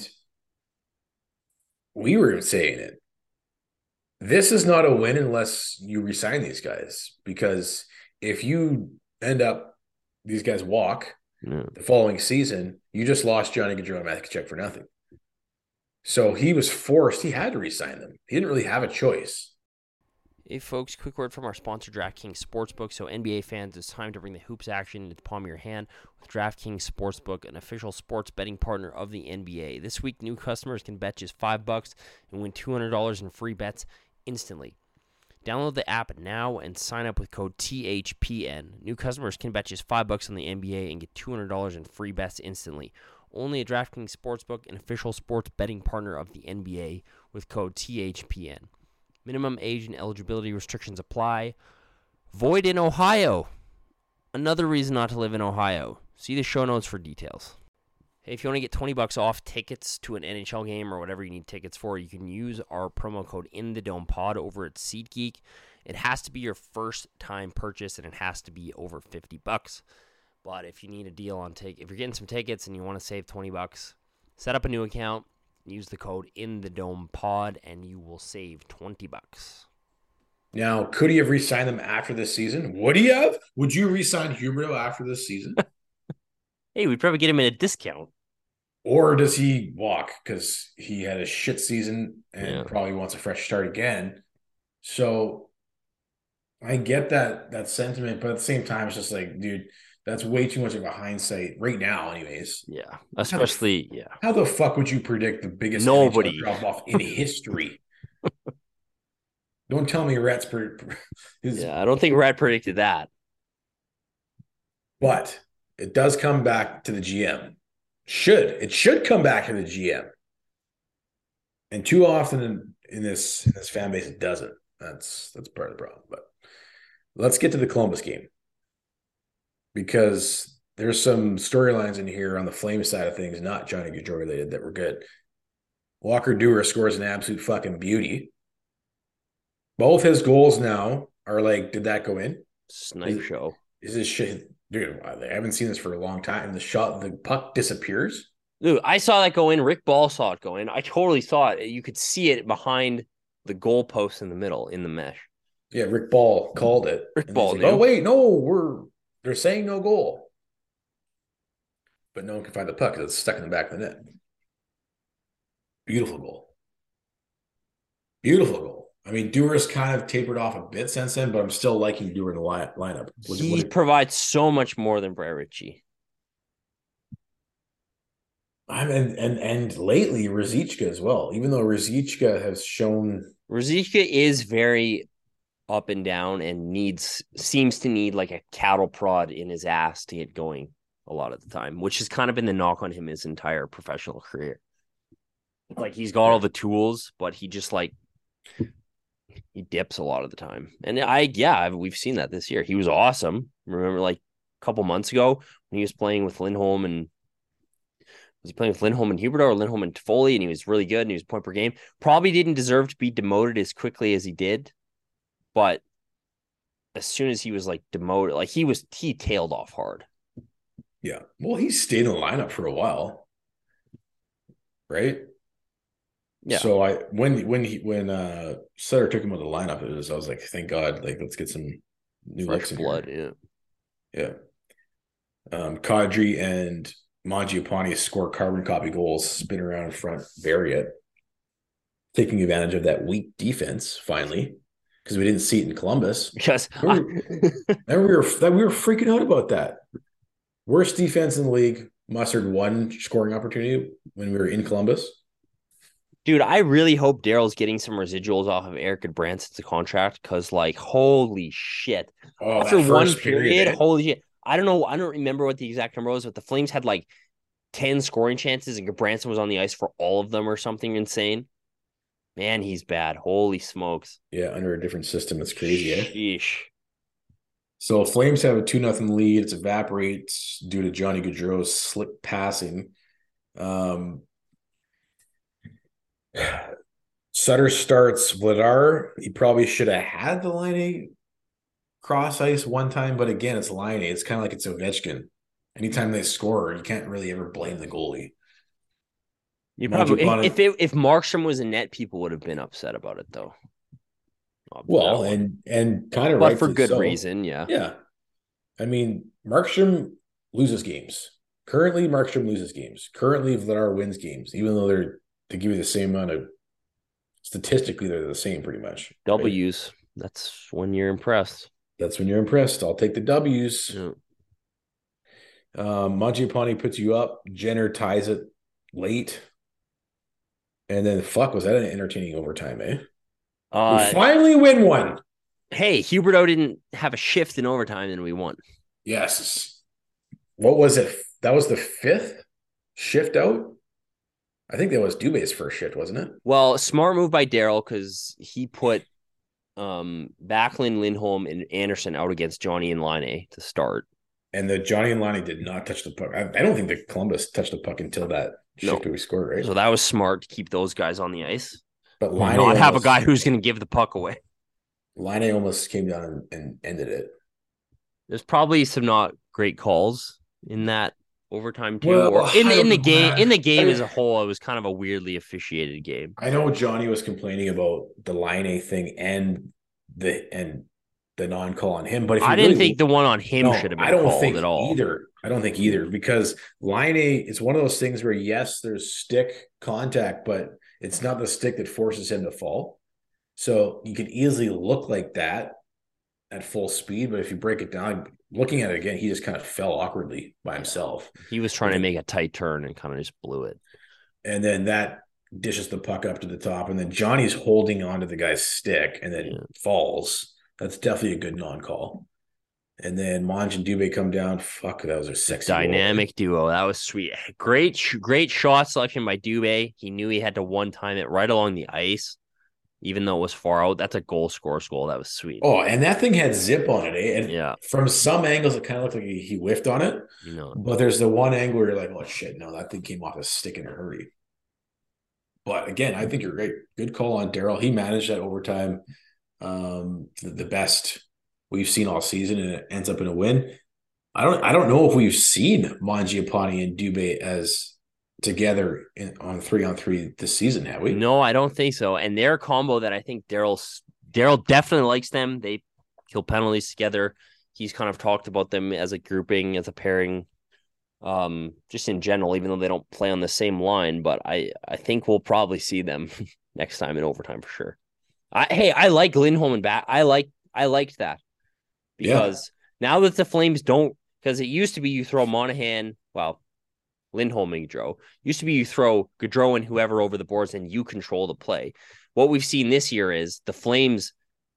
we were saying it. This is not a win unless you resign these guys, because if you end up, these guys walk the following season, you just lost Johnny Gaudreau and Matthew Tkachuk for nothing. So he was forced, he had to resign them. He didn't really have a choice. Hey folks, quick word from our sponsor, DraftKings Sportsbook. So NBA fans, it's time to bring the hoops action into the palm of your hand with DraftKings Sportsbook, an official sports betting partner of the NBA. This week, new customers can bet just $5 and win $200 in free bets instantly. Download the app now and sign up with code THPN. New customers can bet just $5 on the NBA and get $200 in free bets instantly. Only at DraftKings Sportsbook, an official sports betting partner of the NBA, with code THPN. Minimum age and eligibility restrictions apply. Void in Ohio. Another reason not to live in Ohio. See the show notes for details. Hey, if you want to get $20 off tickets to an NHL game or whatever you need tickets for, you can use our promo code InTheDomePod over at SeatGeek. It has to be your first time purchase and it has to be over $50. But if you need a deal on if you're getting some tickets and you want to save $20, set up a new account. Use the code InTheDomePod and you will save $20. Now, could he have re-signed them after this season? Would he have? Would you re-sign Huberdeau after this season? Hey, we'd probably get him at a discount. Or does he walk because he had a shit season and probably wants a fresh start again? So I get that sentiment, but at the same time, it's just like, dude, that's way too much of a hindsight right now, anyways. Yeah, especially How the fuck would you predict the biggest Nobody drop off in history? Don't tell me Rhett's I don't think Rhett predicted that. But it does come back to the GM. It should come back to the GM. And too often in this fan base, it doesn't. That's part of the problem. But let's get to the Columbus game. Because there's some storylines in here on the Flames side of things, not Johnny Gaudreau related, that were good. Walker Duehr scores an absolute fucking beauty. Both his goals now are like, did that go in? Snipe show. Is this shit? Dude, I haven't seen this for a long time. The puck disappears. Dude, I saw that go in. Rick Ball saw it go in. I totally saw it. You could see it behind the goalpost in the middle, in the mesh. Yeah, Rick Ball called it. Rick Ball like, knew. oh, wait, no, they're saying no goal. But no one can find the puck because it's stuck in the back of the net. Beautiful goal. Beautiful goal. I mean, Duehr's kind of tapered off a bit since then, but I'm still liking Duehr in the lineup. He provides so much more than Brett Ritchie. And lately Ruzicka as well. Even though Ruzicka has shown, Ruzicka is very up and down and seems to need like a cattle prod in his ass to get going a lot of the time, which has kind of been the knock on him his entire professional career. Like he's got all the tools, but he just like he dips a lot of the time. And we've seen that this year. He was awesome. Remember like a couple months ago when he was playing with Lindholm and Huberdeau or Lindholm and Toffoli, and he was really good and he was point per game. Probably didn't deserve to be demoted as quickly as he did, but as soon as he was like demoted, like he tailed off hard. Yeah. Well, he stayed in the lineup for a while. Right? Yeah. So when Sutter took him out of the lineup, I was like, thank God, like let's get some new fresh blood. Here. Yeah. Kadri and Mangiapane score carbon copy goals, spin around in front, bury it, taking advantage of that weak defense finally, because we didn't see it in Columbus. Because we were freaking out about that. Worst defense in the league, mustered one scoring opportunity when we were in Columbus. Dude, I really hope Daryl's getting some residuals off of Eric Branson's contract because, like, holy shit. After one period, holy shit. I don't know. I don't remember what the exact number was, but the Flames had like 10 scoring chances and Branson was on the ice for all of them or something insane. Man, he's bad. Holy smokes. Yeah, under a different system. It's crazy, Sheesh. So Flames have a 2-0 lead. It evaporates due to Johnny Gaudreau's slick passing. Sutter starts Vladar. He probably should have had the Laine cross ice one time, but again, it's Laine. It's kind of like it's Ovechkin. Anytime they score, you can't really ever blame the goalie. You probably if Markstrom was in net, people would have been upset about it though. Well, and kind of but for good reason, yeah. Yeah. I mean, Markstrom loses games. Currently, Markstrom loses games. Currently, Vladar wins games, even though they give you the same amount of statistically, they're the same pretty much. W's. Right? That's when you're impressed. That's when you're impressed. I'll take the W's. Yeah. Mangiapane puts you up. Jenner ties it late. And then, was that an entertaining overtime, eh? We finally win one. Hey, Huberdeau didn't have a shift in overtime and we won. Yes. What was it? That was the 5th shift out? I think that was Dubé's first shift, wasn't it? Well, smart move by Daryl because he put Backlund, Lindholm, and Anderson out against Johnny and Laine to start. And the Johnny and Laine did not touch the puck. I don't think the Columbus touched the puck until that shift we scored, right? So that was smart to keep those guys on the ice. But Laine not have a guy who's going to give the puck away. Laine almost came down and ended it. There's probably some not great calls in that overtime too. Well, in the game as a whole, it was kind of a weirdly officiated game. I know Johnny was complaining about the Laine thing and the non-call on him. But if I didn't think the one on him should have been called at all. I don't think either, because Line A is one of those things where, yes, there's stick contact, but it's not the stick that forces him to fall. So you can easily look like that at full speed, but if you break it down, looking at it again, he just kind of fell awkwardly by himself. He was trying to make a tight turn and kind of just blew it. And then that dishes the puck up to the top, and then Johnny's holding onto the guy's stick and then falls. That's definitely a good non-call. And then Monge and Dubé come down. Fuck, that was a sexy dynamic duo. That was sweet. Great shot selection by Dubé. He knew he had to one-time it right along the ice, even though it was far out. That's a goal. That was sweet. Oh, and that thing had zip on it, eh? And yeah. From some angles, it kind of looked like he whiffed on it. But there's the one angle where you're like, oh, shit, no, that thing came off a stick in a hurry. But again, I think you're right. Good call on Daryl. He managed that overtime the best we've seen all season, and it ends up in a win. I don't know if we've seen Mangiapane and Dubé as together on 3-on-3 this season, have we? No, I don't think so. And their combo that I think Daryl definitely likes them. They kill penalties together. He's kind of talked about them as a grouping, as a pairing, just in general, even though they don't play on the same line. But I think we'll probably see them next time in overtime for sure. I like Lindholm back. I liked that. Because now that the Flames don't, because it used to be you throw Monahan, Lindholm and Gaudreau. Used to be you throw Gaudreau and whoever over the boards and you control the play. What we've seen this year is the Flames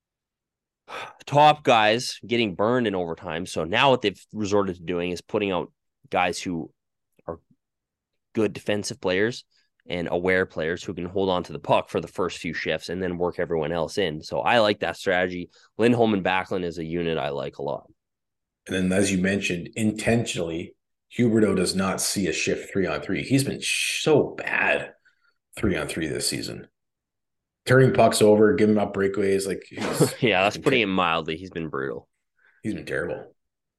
top guys getting burned in overtime. So now what they've resorted to doing is putting out guys who are good defensive players and aware players who can hold on to the puck for the first few shifts and then work everyone else in. So I like that strategy. Lindholm and Backlund is a unit I like a lot. And then, as you mentioned, intentionally, Huberdeau does not see a shift 3-on-3. He's been so bad 3-on-3 this season. Turning pucks over, giving up breakaways. Yeah, that's putting it mildly. He's been brutal. He's been terrible.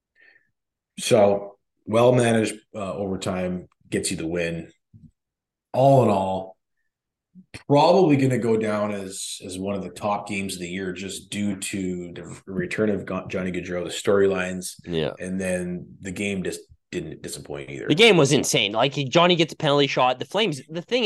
So, well-managed overtime gets you the win. All in all, probably going to go down as one of the top games of the year, just due to the return of Johnny Gaudreau, the storylines, and then the game just didn't disappoint either. The game was insane. Like, Johnny gets a penalty shot. The Flames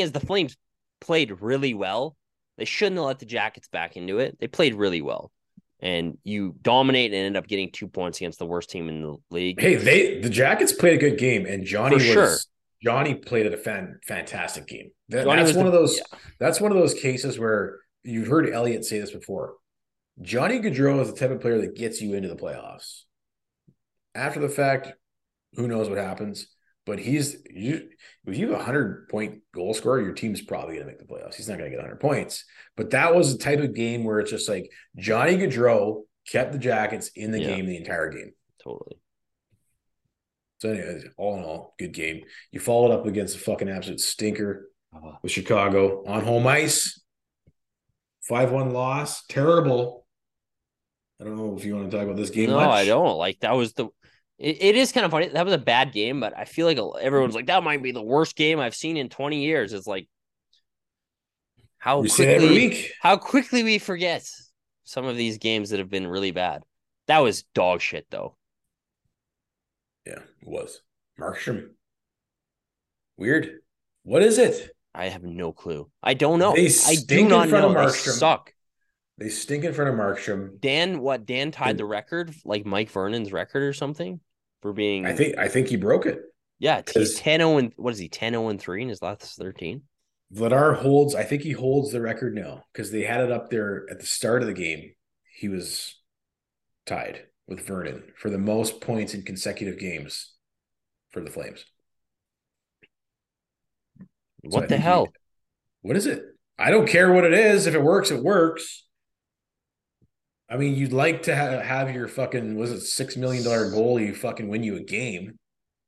played really well. They shouldn't have let the Jackets back into it. They played really well, and you dominate and end up getting 2 points against the worst team in the league. Hey, the Jackets played a good game, and Johnny played a fantastic game. That's one of those cases where you've heard Elliott say this before. Johnny Gaudreau is the type of player that gets you into the playoffs. After the fact, who knows what happens? But if you have a 100-point goal scorer, your team's probably going to make the playoffs. He's not going to get 100 points. But that was the type of game where it's just like Johnny Gaudreau kept the Jackets in the game the entire game. Totally. So anyways, all in all, good game. You followed up against a fucking absolute stinker with Chicago on home ice. 5-1 loss. Terrible. I don't know if you want to talk about this game much. No, I don't. Like, that was it is kind of funny. That was a bad game, but I feel like everyone's like, that might be the worst game I've seen in 20 years. It's like how quickly we forget some of these games that have been really bad. That was dog shit, though. Yeah, it was. Markstrom. Weird. What is it? I have no clue. I don't know. I do not know. They suck. They stink in front of Markstrom. Dan tied the record, like Mike Vernon's record or something, for being. I think he broke it. Yeah, he's 10-0 and what is he? 10-0-3 in his last 13. Vladar holds. I think he holds the record now because they had it up there at the start of the game. He was tied with Vernon for the most points in consecutive games for the Flames. What the hell? What is it? I don't care what it is. If it works, it works. I mean, you'd like to have your fucking, was it $6 million goalie fucking win you a game?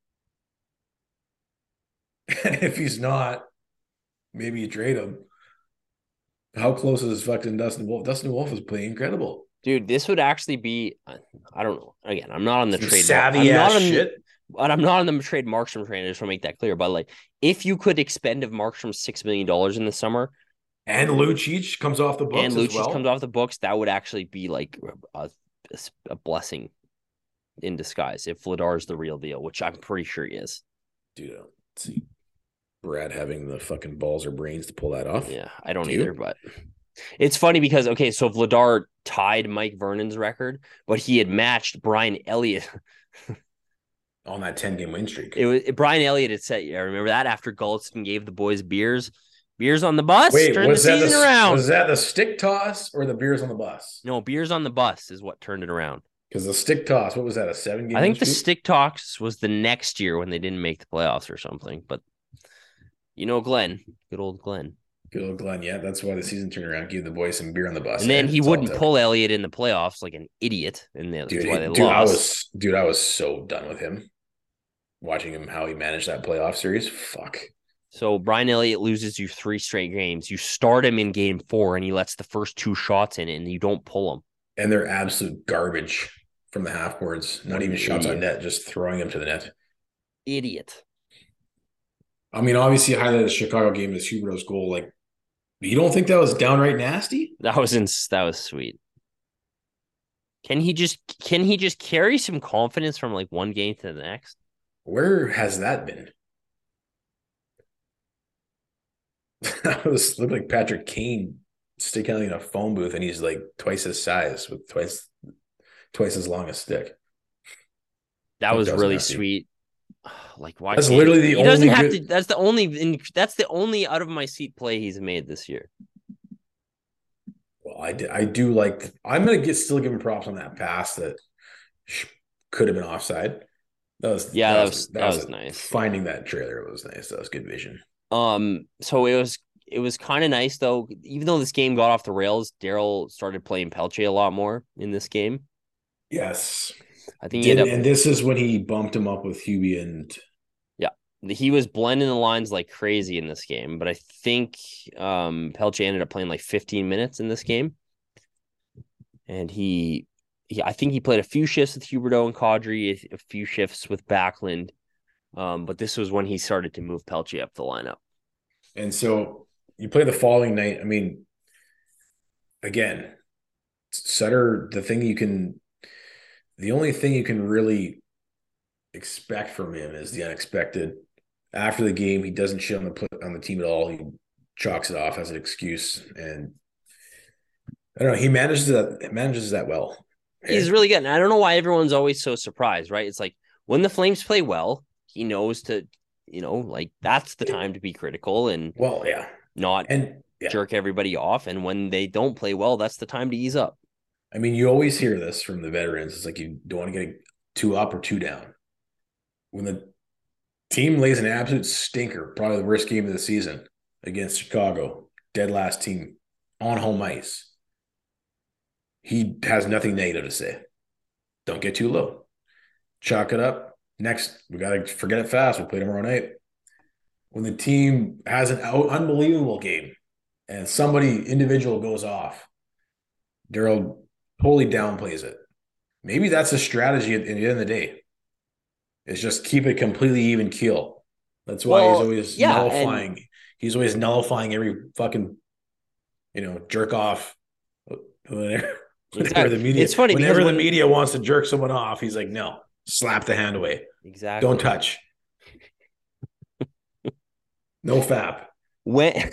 And if he's not, maybe you trade him. How close is fucking Dustin Wolf? Dustin Wolf is playing incredible. Dude, this would actually be, I don't know. Again, I'm not on the trade. Savvy ass shit. But I'm not on the trade Markstrom train. I just want to make that clear. But like, if you could expend of Markstrom $6 million in the summer, And Lucic comes off the books and as Lucic well. comes off the books, that would actually be like a blessing in disguise if Vladar is the real deal, which I'm pretty sure he is. Dude, I don't see Brad having the fucking balls or brains to pull that off. Yeah, I don't either, but it's funny because, okay, so Vladar tied Mike Vernon's record, but he had matched Brian Elliott on that 10-game win streak. Brian Elliott had said, I remember that after Gulston gave the boys beers on the bus. Wait, turned the season around. Was that the stick toss or the beers on the bus? No, beers on the bus is what turned it around. Because the stick toss, what was that, a 7-game? I think the stick toss was the next year when they didn't make the playoffs or something. But Glenn, good old Glenn. Good old Glenn, yeah. That's why the season turned around, gave the boys some beer on the bus. And then he wouldn't pull Elliott in the playoffs like an idiot, and that's why they lost. I was so done with him. Watching him, how he managed that playoff series. Fuck. So Brian Elliott loses you 3 straight games. You start him in game 4, and he lets the first 2 shots in, and you don't pull him. And they're absolute garbage from the half boards. Not even shots on net, just throwing them to the net. Idiot. I mean, obviously, you highlighted the Chicago game as Huberdeau's goal. Like, you don't think that was downright nasty? That was sweet. Can he just carry some confidence from like one game to the next? Where has that been? That looked like Patrick Kane stick handling in a phone booth, and he's like twice his size with twice as long a stick. That was really nasty. Sweet. Like, why? That's literally the only. He doesn't have to. That's the only out of my seat play he's made this year. Well, I do like. I'm gonna still give him props on that pass that could have been offside. That was nice. Finding that trailer was nice. That was good vision. So it was kind of nice though. Even though this game got off the rails, Daryl started playing Pelche a lot more in this game. Yes, I think and this is when he bumped him up with Hubie and. Yeah, he was blending the lines like crazy in this game, but I think Pelche ended up playing like 15 minutes in this game, and I think he played a few shifts with Huberdeau and Kadri, a few shifts with Backlund. But this was when he started to move Pelche up the lineup. And so you play the following night. I mean, again, Sutter, the only thing you can really expect from him is the unexpected. After the game, he doesn't shit on the team at all. He chalks it off as an excuse. And I don't know, he manages that well. He's really good. And I don't know why everyone's always so surprised, right? It's like when the Flames play well, he knows to, like that's the time to be critical and jerk everybody off. And when they don't play well, that's the time to ease up. I mean, you always hear this from the veterans. It's like you don't want to get 2 up or 2 down. When the team lays an absolute stinker, probably the worst game of the season against Chicago, dead last team on home ice, he has nothing negative to say. Don't get too low. Chalk it up. Next, we got to forget it fast. We play tomorrow night. When the team has an unbelievable game and individual goes off, Daryl totally downplays it. Maybe that's a strategy at the end of the day. It's just keep it completely even keel. That's why he's always nullifying. He's always nullifying every fucking, jerk off. Whenever the media, it's funny whenever the media wants to jerk someone off, he's like, no. Slap the hand away. Exactly. Don't touch. No fap. When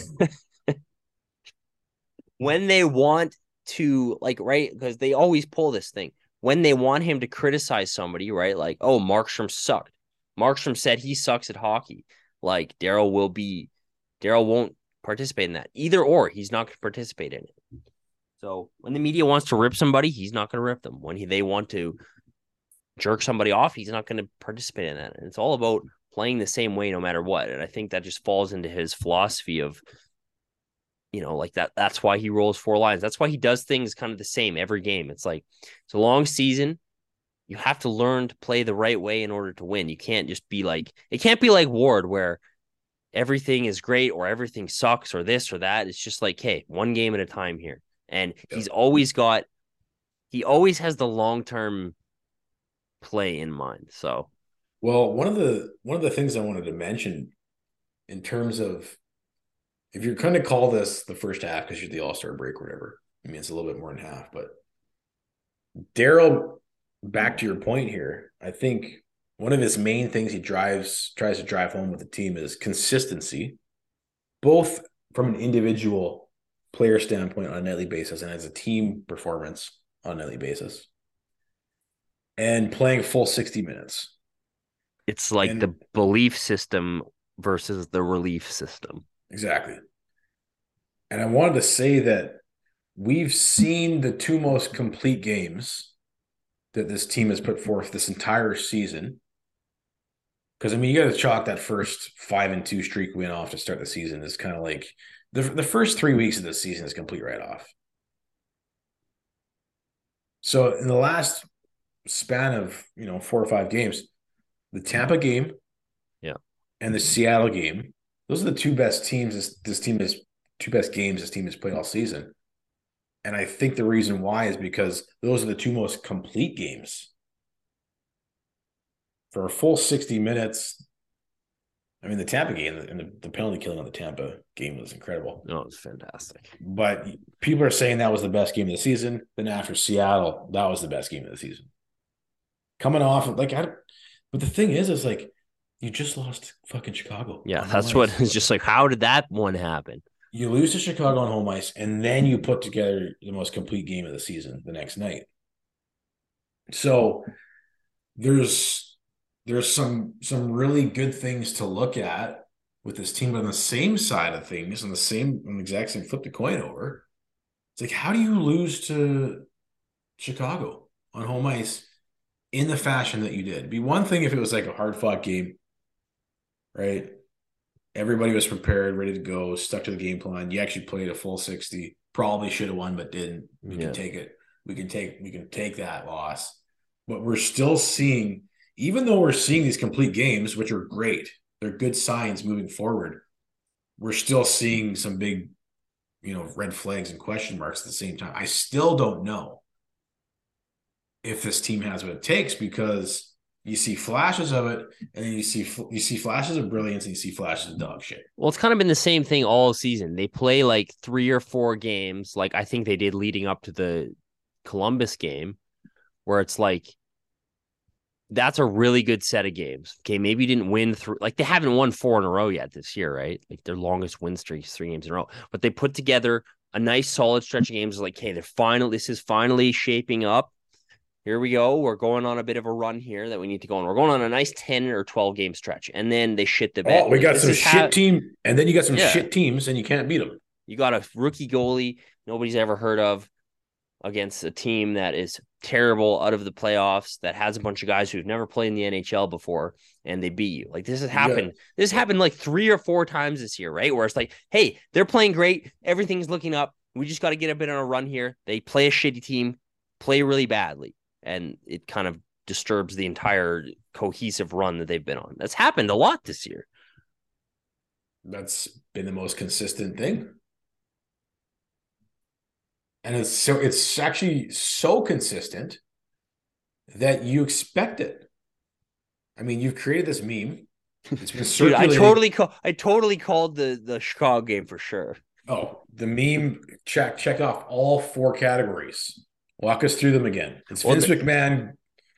they want to, like, right, because they always pull this thing. When they want him to criticize somebody, right, like, oh, Markstrom sucked. Markstrom said he sucks at hockey. Like, Daryl won't participate in that. Either or, he's not going to participate in it. So when the media wants to rip somebody, he's not going to rip them. When they want to jerk somebody off, he's not going to participate in that. And it's all about playing the same way no matter what. And I think that just falls into his philosophy of, like that's why he rolls 4 lines. That's why he does things kind of the same every game. It's like, it's a long season. You have to learn to play the right way in order to win. You can't just be like, it can't be like Ward where everything is great or everything sucks or this or that. It's just like, hey, one game at a time here. And he always has the long-term play in mind. So, well, one of the things I wanted to mention in terms of if you're going to call this the first half because you're the All-Star break or whatever, I mean, it's a little bit more than half. But Daryl, back to your point here, I think one of his main things he tries to drive home with the team is consistency, both from an individual player standpoint on a nightly basis and as a team performance on a nightly basis, and playing full 60 minutes. It's like the belief system versus the relief system. Exactly. And I wanted to say that we've seen the two most complete games that this team has put forth this entire season. Because, I mean, you got to chalk that first 5-2 streak win off to start the season. Is kind of like the first 3 weeks of the season is complete write-off. So in the last span of 4 or 5 games, the Tampa game, and the Seattle game, those are the two best teams this team has played all season. And I think the reason why is because those are the two most complete games. For a full 60 minutes, I mean, the Tampa game and the penalty killing on the Tampa game was incredible. No, it was fantastic. But people are saying that was the best game of the season. Then after Seattle, that was the best game of the season. Coming off, but the thing is like, you just lost fucking Chicago. Yeah, that's what it's just like. How did that one happen? You lose to Chicago on home ice, and then you put together the most complete game of the season the next night. So there's some really good things to look at with this team. But on the same side of things, on the exact same flip the coin over, it's like, how do you lose to Chicago on home ice in the fashion that you did? It'd be one thing if it was like a hard-fought game, right? Everybody was prepared, ready to go, stuck to the game plan. You actually played a full 60. Probably should have won, but didn't. We can take it. We can take that loss. But we're still seeing, even though we're seeing these complete games, which are great, they're good signs moving forward. We're still seeing some big, red flags and question marks at the same time. I still don't know if this team has what it takes, because you see flashes of it, and then you see flashes of brilliance, and you see flashes of dog shit. Well, it's kind of been the same thing all season. They play like 3 or 4 games, like I think they did leading up to the Columbus game, where it's like, that's a really good set of games. Okay, maybe you didn't win through, like they haven't won 4 in a row yet this year, right? Like their longest win streak is 3 games in a row. But they put together a nice solid stretch of games. Like, hey, this is finally shaping up. Here we go. We're going on a bit of a run here that we need to go on. We're going on a nice 10 or 12 game stretch. And then they shit the bed. Oh, we got some shit team. And then you got some shit teams, and you can't beat them. You got a rookie goalie nobody's ever heard of against a team that is terrible out of the playoffs, that has a bunch of guys who've never played in the NHL before, and they beat you. Like, this has happened. Yeah. This happened like 3 or 4 times this year, right? Where it's like, hey, they're playing great. Everything's looking up. We just got to get a bit on a run here. They play a shitty team, play really badly. And it kind of disturbs the entire cohesive run that they've been on. That's happened a lot this year. That's been the most consistent thing. And it's actually so consistent that you expect it. I mean, you've created this meme. It's been circulating. Dude, I totally called the Chicago game for sure. Oh, the meme, check off all 4 categories. Walk us through them again. It's Vince McMahon.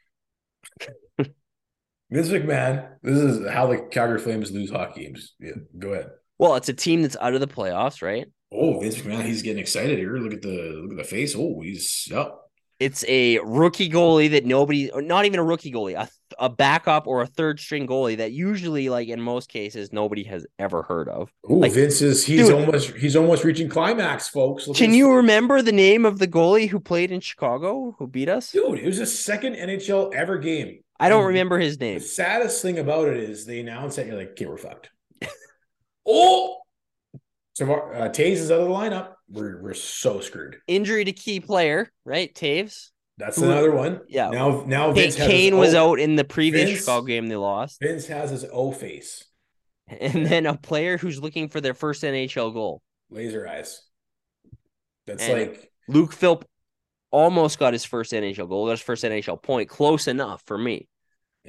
Vince McMahon. This is how the Calgary Flames lose hockey games. Yeah, go ahead. Well, it's a team that's out of the playoffs, right? Oh, Vince McMahon, he's getting excited here. Look at the face. Oh, he's up. It's a rookie goalie that nobody, or not even a rookie goalie, a backup or a third string goalie that usually, like in most cases, nobody has ever heard of. Oh, like, Vince he's almost reaching climax, folks. Can you remember the name of the goalie who played in Chicago who beat us? Dude, it was his second NHL ever game. I don't remember his name. The saddest thing about it is they announce that, you're like, okay, we're fucked. Oh, so Taves is out of the lineup. We're so screwed. Injury to key player, right? Taves. That's another one. Yeah. Now Vince Kane was out in the previous Chicago game they lost. Vince has his O face. And then a player who's looking for their first NHL goal. Laser eyes. That's and like Luke Philp almost got his first NHL goal, got his first NHL point. Close enough for me. Yeah.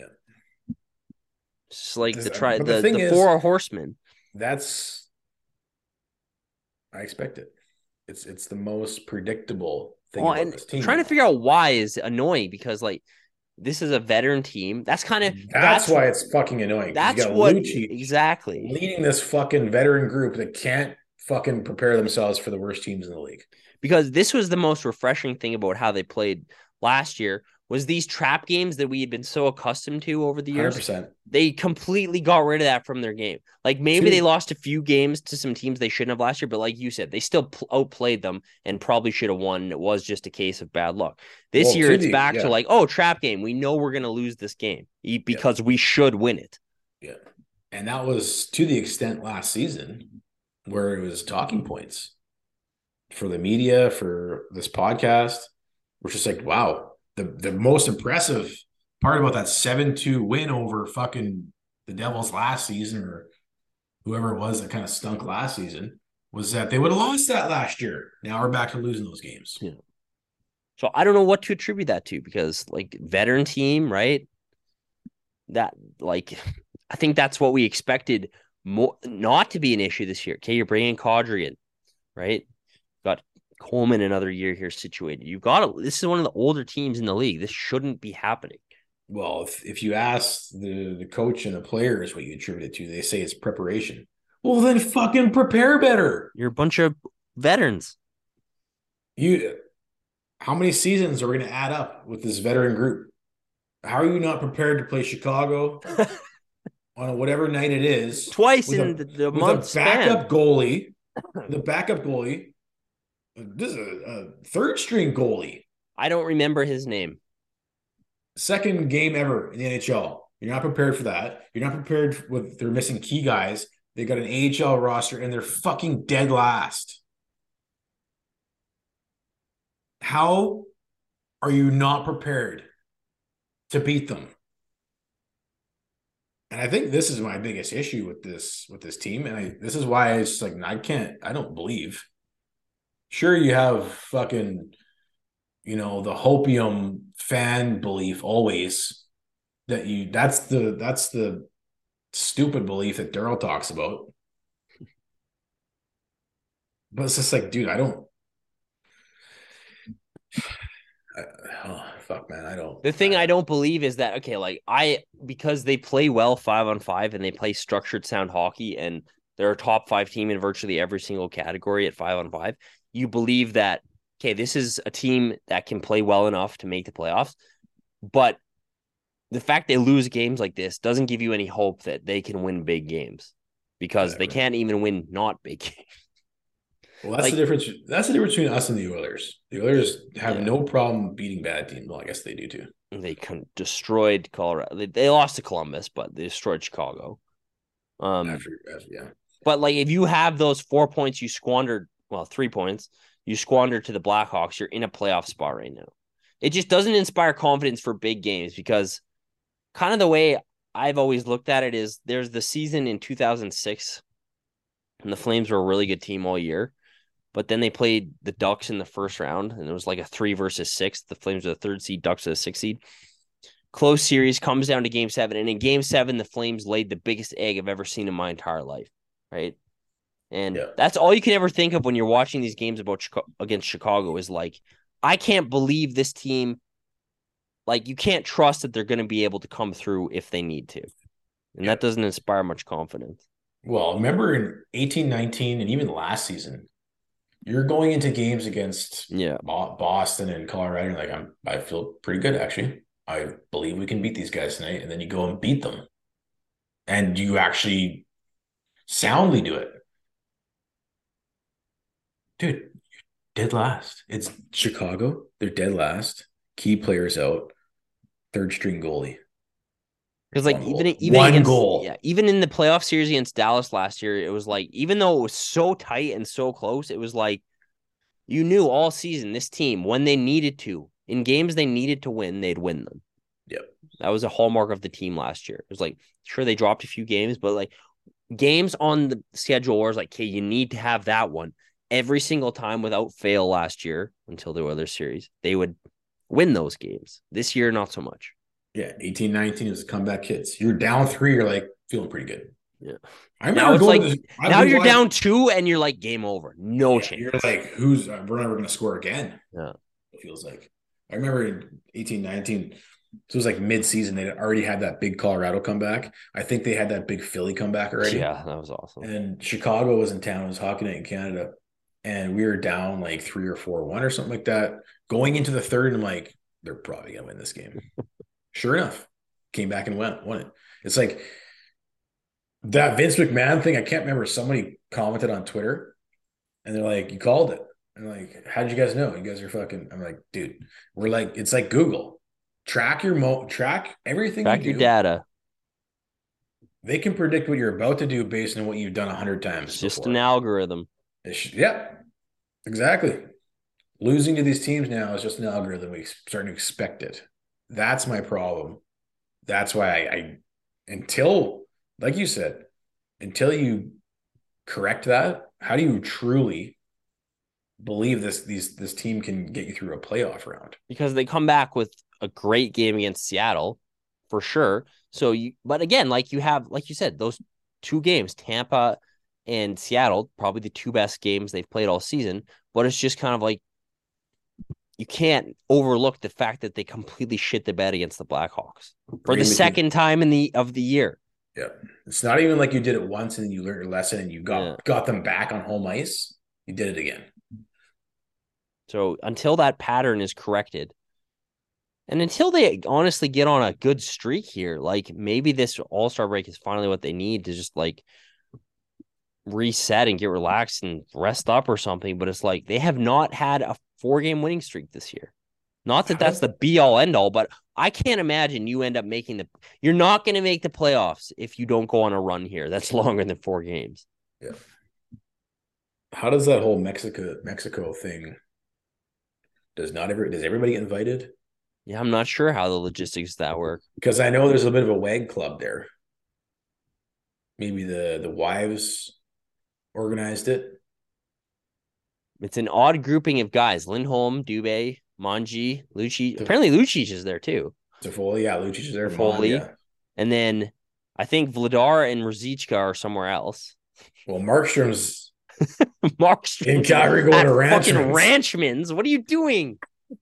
It's like the 4 horsemen. That's I expect it. It's the most predictable thing Well, about and this team. trying to figure out why is annoying because like this is a veteran team. That's why it's fucking annoying. That's you got what Lucci exactly leading this fucking veteran group that can't fucking prepare themselves for the worst teams in the league. Because this was the most refreshing thing about how they played last year was these trap games that we had been so accustomed to over the years. 100%. They completely got rid of that from their game. Like maybe they lost a few games to some teams they shouldn't have last year, but like you said, they still outplayed them and probably should have won. It was just a case of bad luck. This year, it's back to like, oh, trap game. We know we're going to lose this game because we should win it. Yeah. And that was to the extent last season where it was talking points for the media, for this podcast. We're just like, wow, the most impressive part about that 7-2 win over fucking the Devils last season, or whoever it was that kind of stunk last season, was that they would have lost that last year. Now we're back to losing those games. Yeah. So I don't know what to attribute that to because like veteran team, right? That like, I think that's what we expected not to be an issue this year. Okay, you're bringing Kadri in, right? Got Coleman another year here situated. This is one of the older teams in the league. This shouldn't be happening. Well, if you ask the coach and the players what you attribute it to, they say it's preparation. Well, then fucking prepare better. You're a bunch of veterans. How many seasons are we going to add up with this veteran group? How are you not prepared to play Chicago on whatever night it is? Twice in the month span. The backup goalie. This is a third string goalie. I don't remember his name. Second game ever in the NHL. You're not prepared for that. You're not prepared with they're missing key guys. They got an AHL roster and they're fucking dead last. How are you not prepared to beat them? And I think this is my biggest issue with this team. And this is why it's like I don't believe. Sure, you have fucking, the hopium fan belief always that's the stupid belief that Daryl talks about. But it's just like, dude, I don't. Fuck, man, I don't. The thing I don't believe is that, okay, like because they play well 5-on-5 and they play structured sound hockey and they're a top 5 team in virtually every single category at 5-on-5. You believe that, okay, this is a team that can play well enough to make the playoffs, but the fact they lose games like this doesn't give you any hope that they can win big games because they can't even win not big games. Well, that's the difference. That's the difference between us and the Oilers. The Oilers have no problem beating bad teams. Well, I guess they do too. They destroyed Colorado. They lost to Columbus, but they destroyed Chicago. But like, if you have those 4 points you squandered, 3 points you squandered to the Blackhawks, you're in a playoff spot right now. It just doesn't inspire confidence for big games because kind of the way I've always looked at it is there's the season in 2006 and the Flames were a really good team all year. But then they played the Ducks in the first round, and it was like a 3 versus 6. The Flames are the 3rd seed, Ducks are the 6th seed. Close series, comes down to Game 7, and in Game 7, the Flames laid the biggest egg I've ever seen in my entire life, right? And that's all you can ever think of when you're watching these games against Chicago is like, I can't believe this team, like you can't trust that they're going to be able to come through if they need to. And that doesn't inspire much confidence. Well, remember in 18-19 and even last season, you're going into games against Boston and Colorado. And like, I feel pretty good, actually. I believe we can beat these guys tonight. And then you go and beat them. And you actually soundly do it. Dude, you're dead last. It's Chicago. They're dead last. Key players out. 3rd string goalie. Because like even one goal. Yeah, even in the playoff series against Dallas last year, it was like, even though it was so tight and so close, it was like you knew all season this team, when they needed to, in games they needed to win, they'd win them. Yep. That was a hallmark of the team last year. It was like, sure, they dropped a few games, but like games on the schedule was like, okay, you need to have that one every single time without fail last year until the other series. They would win those games. This year, not so much. Yeah, 18-19 is comeback hits. You're down 3, you're like feeling pretty good. Yeah. I Now remember it's going like to this, now you're down 2 and you're like game over. No chance. You're like, we're never going to score again. Yeah. It feels like. I remember in 18-19, so it was like mid-season. They already had that big Colorado comeback. I think they had that big Philly comeback already. Yeah, that was awesome. And Chicago was in town. It was Hockey Night in Canada. And we were down like 3 or 4-1 or something like that. Going into the third, I'm like, they're probably going to win this game. Sure enough, came back and won it. It's like that Vince McMahon thing. I can't remember. Somebody commented on Twitter and they're like, you called it. I'm like, how did you guys know? You guys are fucking. I'm like, dude, we're like, it's like Google. Track everything. Track your data. They can predict what you're about to do based on what you've done 100 times. It's just an algorithm. Yeah, exactly. Losing to these teams now is just an algorithm. We starting to expect it. That's my problem. That's why I until, like you said, until you correct that, how do you truly believe this team can get you through a playoff round? Because they come back with a great game against Seattle, for sure. So but again, like you said, those 2 games, Tampa and Seattle, probably the 2 best games they've played all season. But it's just kind of like you can't overlook the fact that they completely shit the bed against the Blackhawks for the second time of the year. Yeah, it's not even like you did it once and then you learned your lesson and you got them back on home ice. You did it again. So until that pattern is corrected, and until they honestly get on a good streak here, like maybe this All-Star break is finally what they need to just like reset and get relaxed and rest up or something. But it's like they have not had a 4-game winning streak this year. Not that that's the be-all, end-all, but I can't imagine you end up you're not going to make the playoffs if you don't go on a run here that's longer than 4 games. Yeah. How does that whole Mexico thing? Does everybody get invited? Yeah, I'm not sure how the logistics of that work. Because I know there's a bit of a WAG club there. Maybe the wives organized it. It's an odd grouping of guys. Lindholm, Dubé, Manji, Lucic. Apparently Lucic is there too. Toffoli, yeah, Lucic is there. Toffoli. Yeah. And then I think Vladar and Ruzicka are somewhere else. Well, Markstrom's in Calgary going to Ranchman's. What are you doing?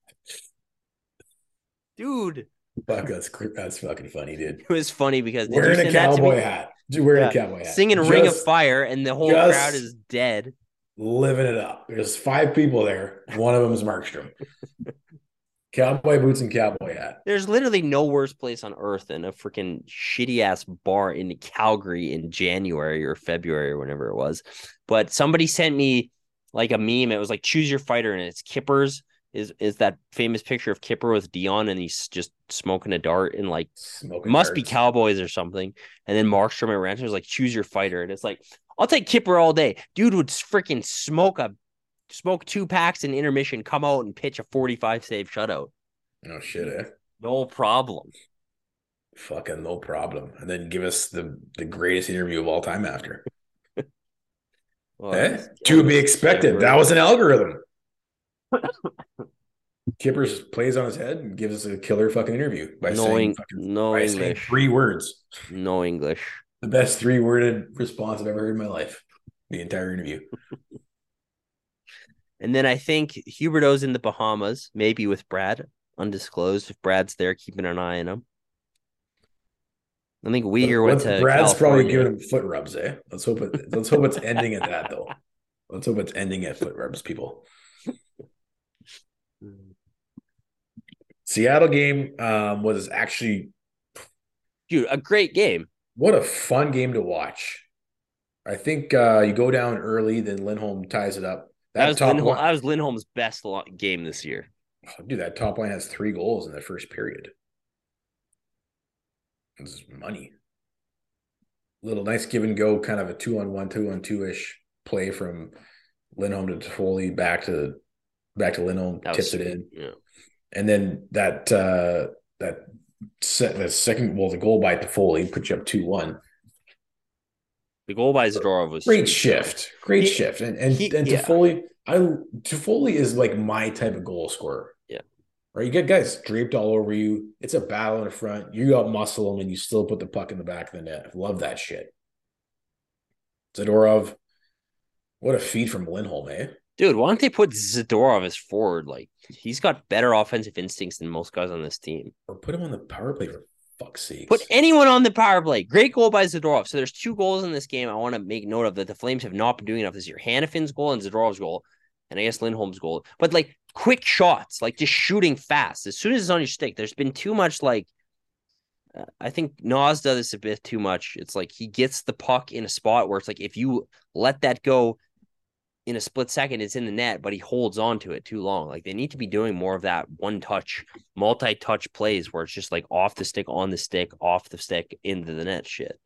Dude. Fuck, that's fucking funny, dude. It was funny because wearing a cowboy hat. Dude, wearing a cowboy hat. Singing Ring of Fire and the whole crowd is dead. Living it up. There's 5 people there. One of them is Markstrom. Cowboy boots and cowboy hat. There's literally no worse place on earth than a freaking shitty ass bar in Calgary in January or February or whenever it was. But somebody sent me like a meme. It was like choose your fighter, and it's Kippers. Is that famous picture of Kipper with Dion, and he's just smoking a dart and like must be Cowboys or something. And then Markstrom and Rancher was like choose your fighter, and it's like I'll take Kipper all day. Dude would freaking smoke 2 packs in intermission, come out and pitch a 45 save shutout. No shit, eh? No problem. Fucking no problem. And then give us the greatest interview of all time after. Well, to be expected. That was an algorithm. Kippers plays on his head and gives us a killer fucking interview by saying 3 words. No English. The best 3-worded response I've ever heard in my life. The entire interview. And then I think Huberdeau's in the Bahamas, maybe with Brad, undisclosed. If Brad's there, keeping an eye on him. I think Uyghur went to Brad's California. Probably giving him foot rubs, eh? Let's hope it's ending at that, though. Let's hope it's ending at foot rubs, people. Seattle game was actually, dude, a great game. What a fun game to watch. I think you go down early, then Lindholm ties it up. That was Lindholm's best game this year. Oh, dude, that top line has 3 goals in the first period. This is money. Little nice give and go, kind of a 2-on-1, 2-on-2-ish play from Lindholm to Toffoli, back to Lindholm, tips it in. Yeah. And then the goal by Toffoli put you up 2-1. The goal by Zadorov was great shift. And Toffoli, Toffoli is like my type of goal scorer. Yeah. Right. You get guys draped all over you. It's a battle in the front. You got muscle them and you still put the puck in the back of the net. I love that shit. Zadorov, what a feed from Lindholm, eh? Dude, why don't they put Zadorov as forward? Like, he's got better offensive instincts than most guys on this team. Or put him on the power play for fuck's sake. Put anyone on the power play. Great goal by Zadorov. So there's 2 goals in this game I want to make note of that the Flames have not been doing enough this year. Hanifin's goal and Zadorov's goal, and I guess Lindholm's goal. But, like, quick shots, like just shooting fast. As soon as it's on your stick, there's been too much, like, I think Nas does this a bit too much. It's like he gets the puck in a spot where it's like if you let that go in a split second, it's in the net, but he holds on to it too long. Like, they need to be doing more of that one-touch, multi-touch plays where it's just like off the stick, on the stick, off the stick, into the net shit.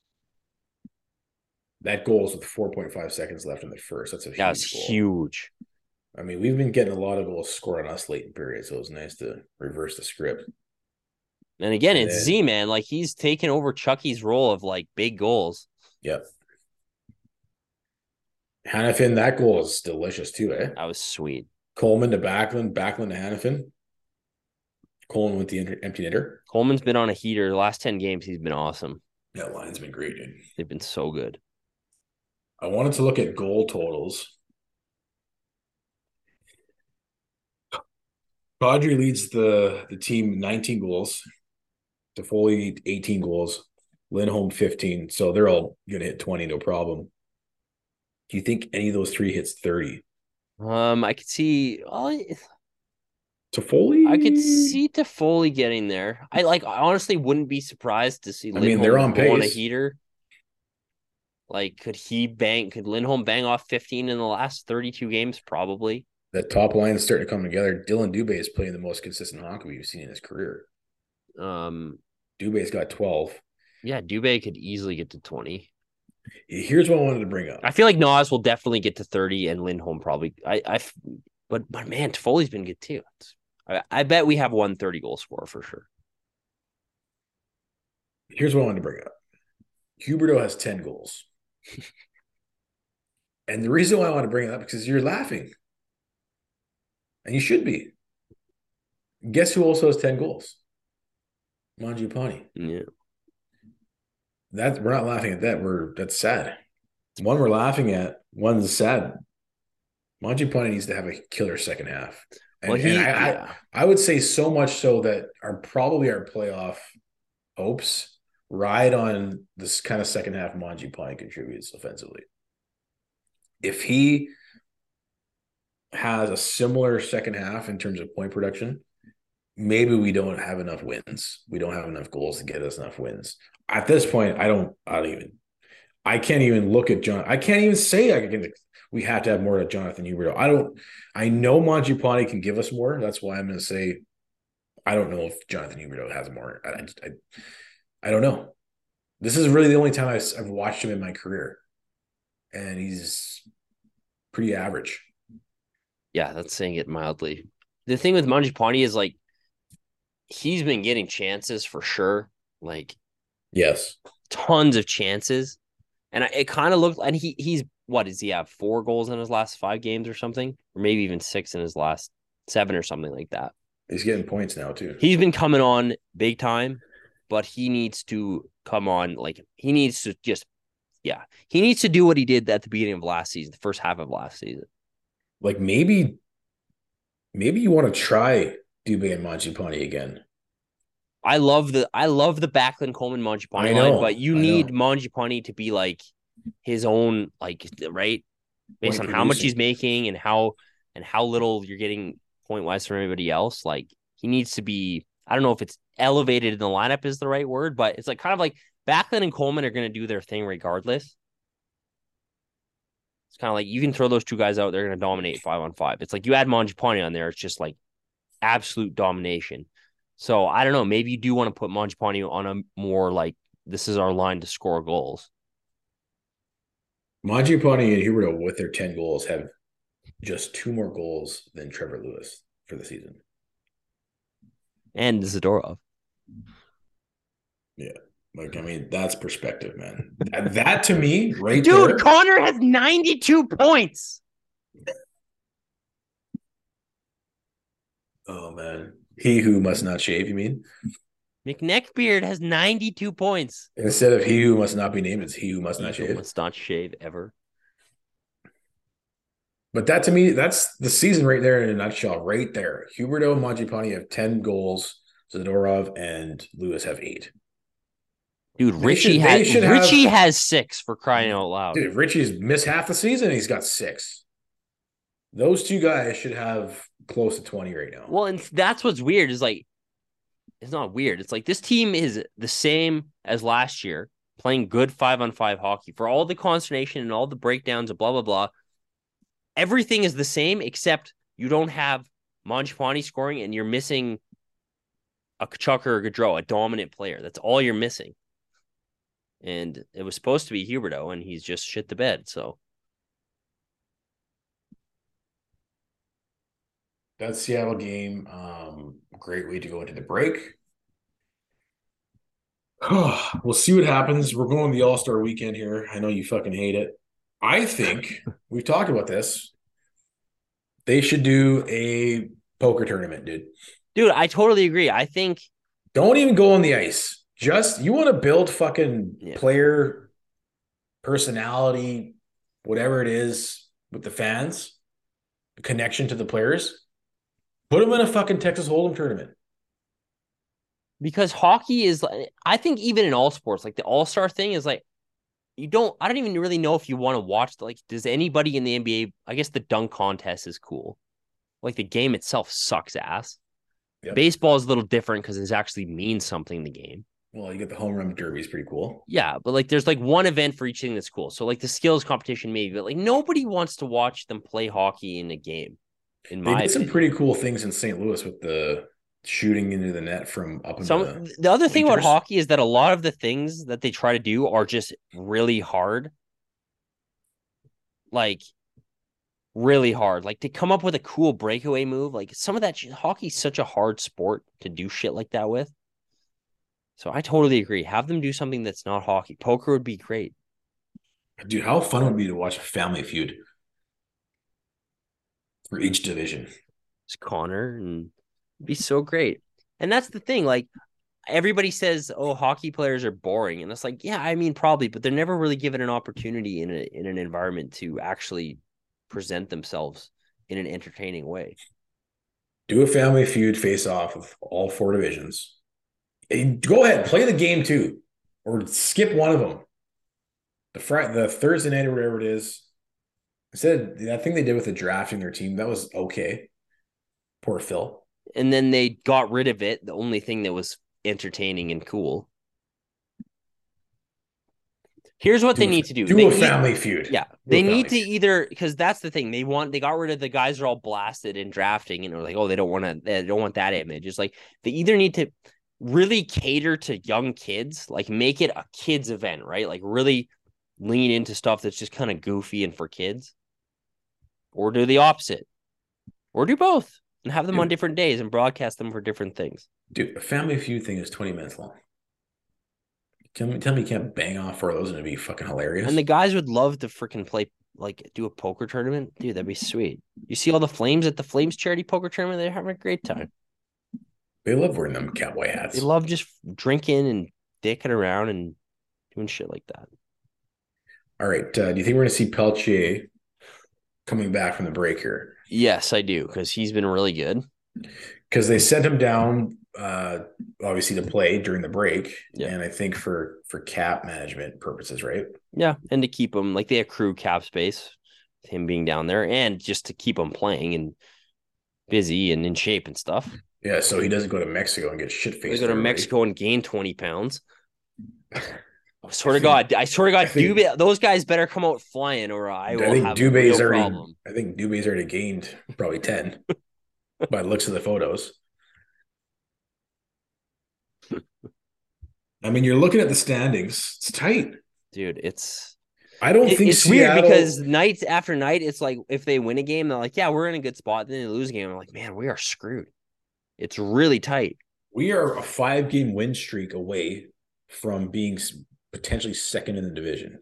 That goal is with 4.5 seconds left in the first. That's a huge goal. Huge. I mean, we've been getting a lot of goals scored on us late in periods, so it was nice to reverse the script. And again, it's Z-Man. Like, he's taken over Chucky's role of, like, big goals. Yep. Hanifin, that goal is delicious too, eh? That was sweet. Coleman to Backlund, Backlund to Hanifin. Coleman with the empty netter. Coleman's been on a heater. The last 10 games, he's been awesome. That line's been great, dude. They've been so good. I wanted to look at goal totals. Kadri leads the team 19 goals. Toffoli 18 goals. Lindholm 15. So they're all going to hit 20, no problem. Do you think any of those 3 hits 30? I could see Toffoli? I could see Toffoli getting there. I honestly wouldn't be surprised to see Lindholm they're on pace. On a heater. Like, could Lindholm bang off 15 in the last 32 games? Probably. That top line is starting to come together. Dylan Dubé is playing the most consistent hockey we've seen in his career. Dubé's got 12. Yeah, Dubé could easily get to 20. Here's what I wanted to bring up. I feel like Nas will definitely get to 30 and Lindholm probably. But man, Toffoli's been good too. I bet we have one 30-goal scorer for sure. Here's what I wanted to bring up. Huberdeau has 10 goals. And the reason why I want to bring it up is because you're laughing. And you should be. Guess who also has 10 goals? Mangiapane. Yeah. We're not laughing at that. That's sad. One we're laughing at, one's sad. Mangiapane needs to have a killer second half. I would say so much so that our playoff hopes ride on this kind of second half Mangiapane contributes offensively. If he has a similar second half in terms of point production, maybe we don't have enough wins. We don't have enough goals to get us enough wins. At this point, I can't even look at John. I can't even say we have to have more of Jonathan Huberdeau. I know Mangiapane can give us more. That's why I'm going to say I don't know if Jonathan Huberdeau has more. I don't know. This is really the only time I've watched him in my career. And he's pretty average. Yeah, that's saying it mildly. The thing with Mangiapane is, like, he's been getting chances for sure. Like, yes, tons of chances. And it kind of looked, and he's, what does he have? 4 goals in his last 5 games or something? Or maybe even 6 in his last 7 or something like that. He's getting points now too. He's been coming on big time, but he needs to come on. Like, he needs to he needs to do what he did at the beginning of last season, the first half of last season. Like, maybe you want to try Dubé and Mangiapane again. I love the Backlund Coleman Mangiapane line, but you need Mangiapane to be like his own, like, right, based on how much he's making and how little you're getting point wise from everybody else. Like, he needs to be. I don't know if it's elevated in the lineup is the right word, but it's like kind of like Backlund and Coleman are going to do their thing regardless. It's kind of like you can throw those 2 guys out, they're going to dominate 5-on-5. It's like you add Mangiapane on there, it's just like absolute domination. So I don't know, maybe you do want to put Mangiapane on a more like, this is our line to score goals. Mangiapane and Huberdeau with their 10 goals have just 2 more goals than Trevor Lewis for the season. And Zadorov. Yeah. Like, I mean, that's perspective, man. That to me, right Dude, there. Connor has 92 points. Oh, man. He who must not shave, you mean? McNeckbeard has 92 points. Instead of he who must not be named, it's he who must not He who shave. must not shave ever. But that to me, that's the season right there in a nutshell. Right there, Huberdeau and Mangiapane have 10 goals. Zadorov and Lewis have 8. Dude, Richie has 6 for crying out loud. Dude, Richie's missed half the season. He's got 6. Those two guys should have close to 20 right now. Well, and that's what's weird is like, it's not weird. It's like this team is the same as last year, playing good 5-on-5 hockey. For all the consternation and all the breakdowns and blah, blah, blah, everything is the same except you don't have Mangiapane scoring and you're missing a Tkachuk or a Gaudreau, a dominant player. That's all you're missing. And it was supposed to be Huberdeau, and he's just shit the bed. So that Seattle game, great way to go into the break. We'll see what happens. We're going to the All-Star weekend here. I know you fucking hate it. I think we've talked about this. They should do a poker tournament, dude. Dude, I totally agree. I think don't even go on the ice. Just you want to build fucking player personality, whatever it is with the fans, connection to the players. Put them in a fucking Texas Hold'em tournament. Because hockey is, I think even in all sports, like the All-Star thing is like, I don't even really know if you want to watch, like, does anybody in the NBA, I guess the dunk contest is cool. Like the game itself sucks ass. Yep. Baseball is a little different because it actually means something in the game. Well, you get the home run derby is pretty cool. Yeah, but like there's like one event for each thing that's cool. So like the skills competition maybe, but like nobody wants to watch them play hockey in a game. They did some pretty cool things in St. Louis with the shooting into the net from up in the other thing about hockey is that a lot of the things that they try to do are just really hard. Like really hard. Like to come up with a cool breakaway move. Like some of that hockey's such a hard sport to do shit like that with. So I totally agree. Have them do something that's not hockey. Poker would be great. Dude, how fun would it be to watch a Family Feud for each division? It's Connor, and it'd be so great. And that's the thing. Like everybody says, "Oh, hockey players are boring," and it's like, yeah, I mean, probably, but they're never really given an opportunity in an environment to actually present themselves in an entertaining way. Do a Family Feud face-off of all 4 divisions. Go ahead, play the game too, or skip one of them. The Thursday night or whatever it is. I think they did with the drafting their team. That was okay. Poor Phil. And then they got rid of it. The only thing that was entertaining and cool. Here's what they need to do. Do a Family Feud. Yeah. They need to either, because that's the thing. They got rid of the guys are all blasted in drafting and they're like, oh, they don't want that image. It's like they either need to really cater to young kids, like make it a kids event, right? Like really lean into stuff that's just kind of goofy and for kids, or do the opposite, or do both and have them on different days and broadcast them for different things. Dude, a Family Feud thing is 20 minutes long. Tell me you can't bang off 4 of those and it'd be fucking hilarious. And the guys would love to freaking play, like do a poker tournament. Dude, that'd be sweet. You see all the Flames at the Flames charity poker tournament? They're having a great time. They love wearing them cowboy hats. They love just drinking and dicking around and doing shit like that. All right. Do you think we're going to see Peltier coming back from the break here? Yes, I do, because he's been really good. Because they sent him down, obviously, to play during the break. Yeah. And I think for cap management purposes, right? Yeah, and to keep him, like they accrue cap space with him being down there, and just to keep him playing and busy and in shape and stuff. Yeah, so he doesn't go to Mexico and get shit-faced. He go to Mexico and gain 20 pounds. I swear to God, Dubé, those guys better come out flying, or I will have a real problem. I think Dubé's already gained probably 10 by the looks of the photos. I mean, you're looking at the standings. It's tight. Dude, it's Seattle... weird because night after night, it's like if they win a game, they're like, yeah, we're in a good spot. Then they lose a game. I'm like, man, we are screwed. It's really tight. We are a 5-game win streak away from being potentially second in the division.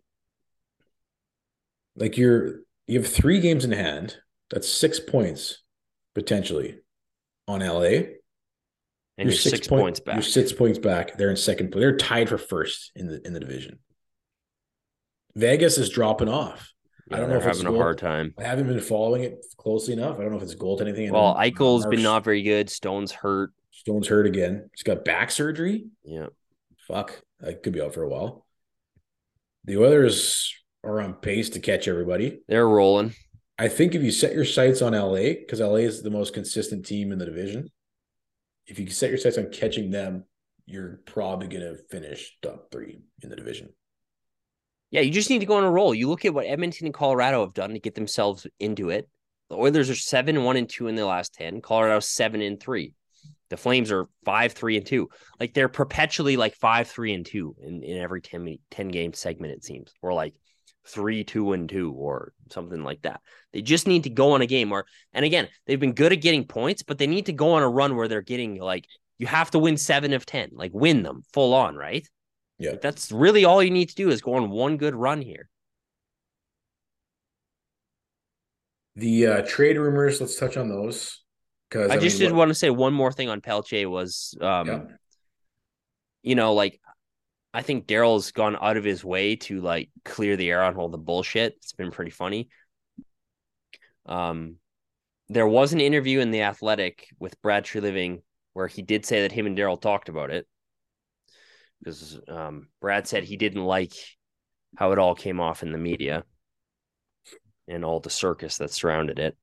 Like you have 3 games in hand. That's 6 points potentially on LA. And you're 6 points back. You're 6 points back. They're in second place. They're tied for first in the division. Vegas is dropping off. Yeah, I don't know if they're it's having a hard time. I haven't been following it closely enough. I don't know if it's goaltending. Well, Eichel's been not very good. Stone's hurt. Stone's hurt again. He's got back surgery. Yeah. Fuck. That could be out for a while. The Oilers are on pace to catch everybody. They're rolling. I think if you set your sights on LA, because LA is the most consistent team in the division, if you set your sights on catching them, you're probably going to finish top 3 in the division. Yeah, you just need to go on a roll. You look at what Edmonton and Colorado have done to get themselves into it. The Oilers are 7-1-2 in the last 10. Colorado 7-3. The Flames are 5-3-2. Like they're perpetually like 5-3-2 in every 10 game segment, it seems, or like 3-2-2 or something like that. They just need to go on a game and again, they've been good at getting points, but they need to go on a run where they're getting like, you have to win 7 of 10, like win them full on, right? Yeah. Like, that's really all you need to do is go on one good run here. The trade rumors, let's touch on those. Because I just did want to say one more thing on Pelche was, you know, like, I think Daryl's gone out of his way to like clear the air on all the bullshit. It's been pretty funny. There was an interview in The Athletic with Brad Treliving where he did say that him and Daryl talked about it. Because Brad said he didn't like how it all came off in the media and all the circus that surrounded it.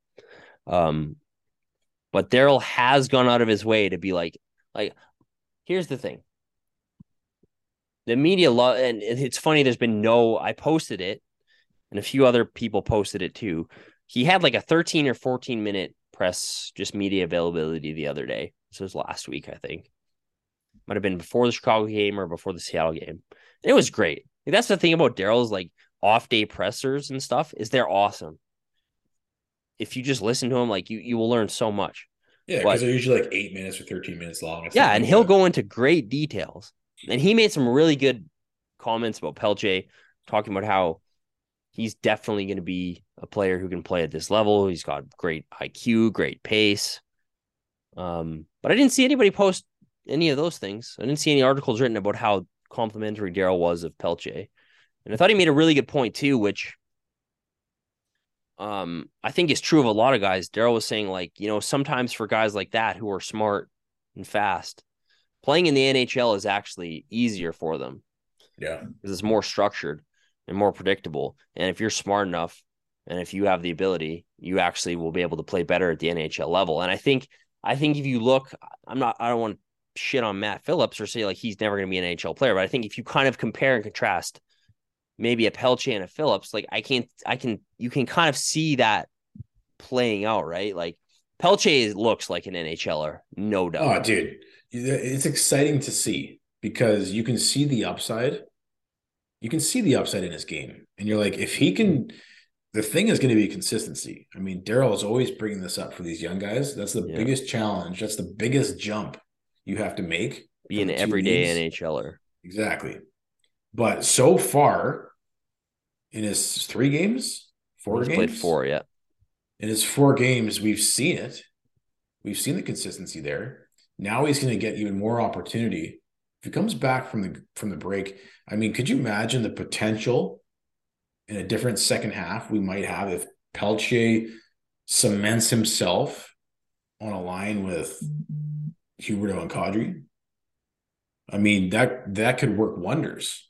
But Daryl has gone out of his way to be like, here's the thing. The media and it's funny, there's been I posted it, and a few other people posted it too. He had like a 13 or 14 minute press, just media availability the other day. This was last week, I think. Might have been before the Chicago game or before the Seattle game. It was great. Like, that's the thing about Daryl's like off-day pressers and stuff, is they're awesome. If you just listen to him, like you will learn so much. Yeah, because they're usually like 8 minutes or 13 minutes long. Yeah, and he'll go into great details. And he made some really good comments about Pelche, talking about how he's definitely going to be a player who can play at this level. He's got great IQ, great pace. But I didn't see anybody post any of those things. I didn't see any articles written about how complimentary Daryl was of Pelche. And I thought he made a really good point too, which I think is true of a lot of guys. Daryl was saying, like, you know, sometimes for guys like that who are smart and fast, playing in the NHL is actually easier for them. Yeah. Because it's more structured and more predictable. And if you're smart enough and if you have the ability, you actually will be able to play better at the NHL level. And I think if you look, I don't want to shit on Matt Phillips or say like he's never going to be an NHL player, but I think if you kind of compare and contrast maybe a Pelche and a Phillips, like you can kind of see that playing out, right? Like Pelche looks like an NHLer, no doubt. Oh, dude, it's exciting to see because you can see the upside. You can see the upside in his game, and you're like, if he can, the thing is going to be consistency. I mean, Daryl is always bringing this up for these young guys. That's the biggest challenge. That's the biggest jump you have to make. Be an everyday NHLer. Exactly. But so far, in his 3 games, 4 games, played 4, yeah. In his 4 games, we've seen it. We've seen the consistency there. Now he's going to get even more opportunity. If he comes back from the break, I mean, could you imagine the potential in a different second half we might have if Pelche cements himself on a line with Huberdeau and Kadri? I mean, that could work wonders.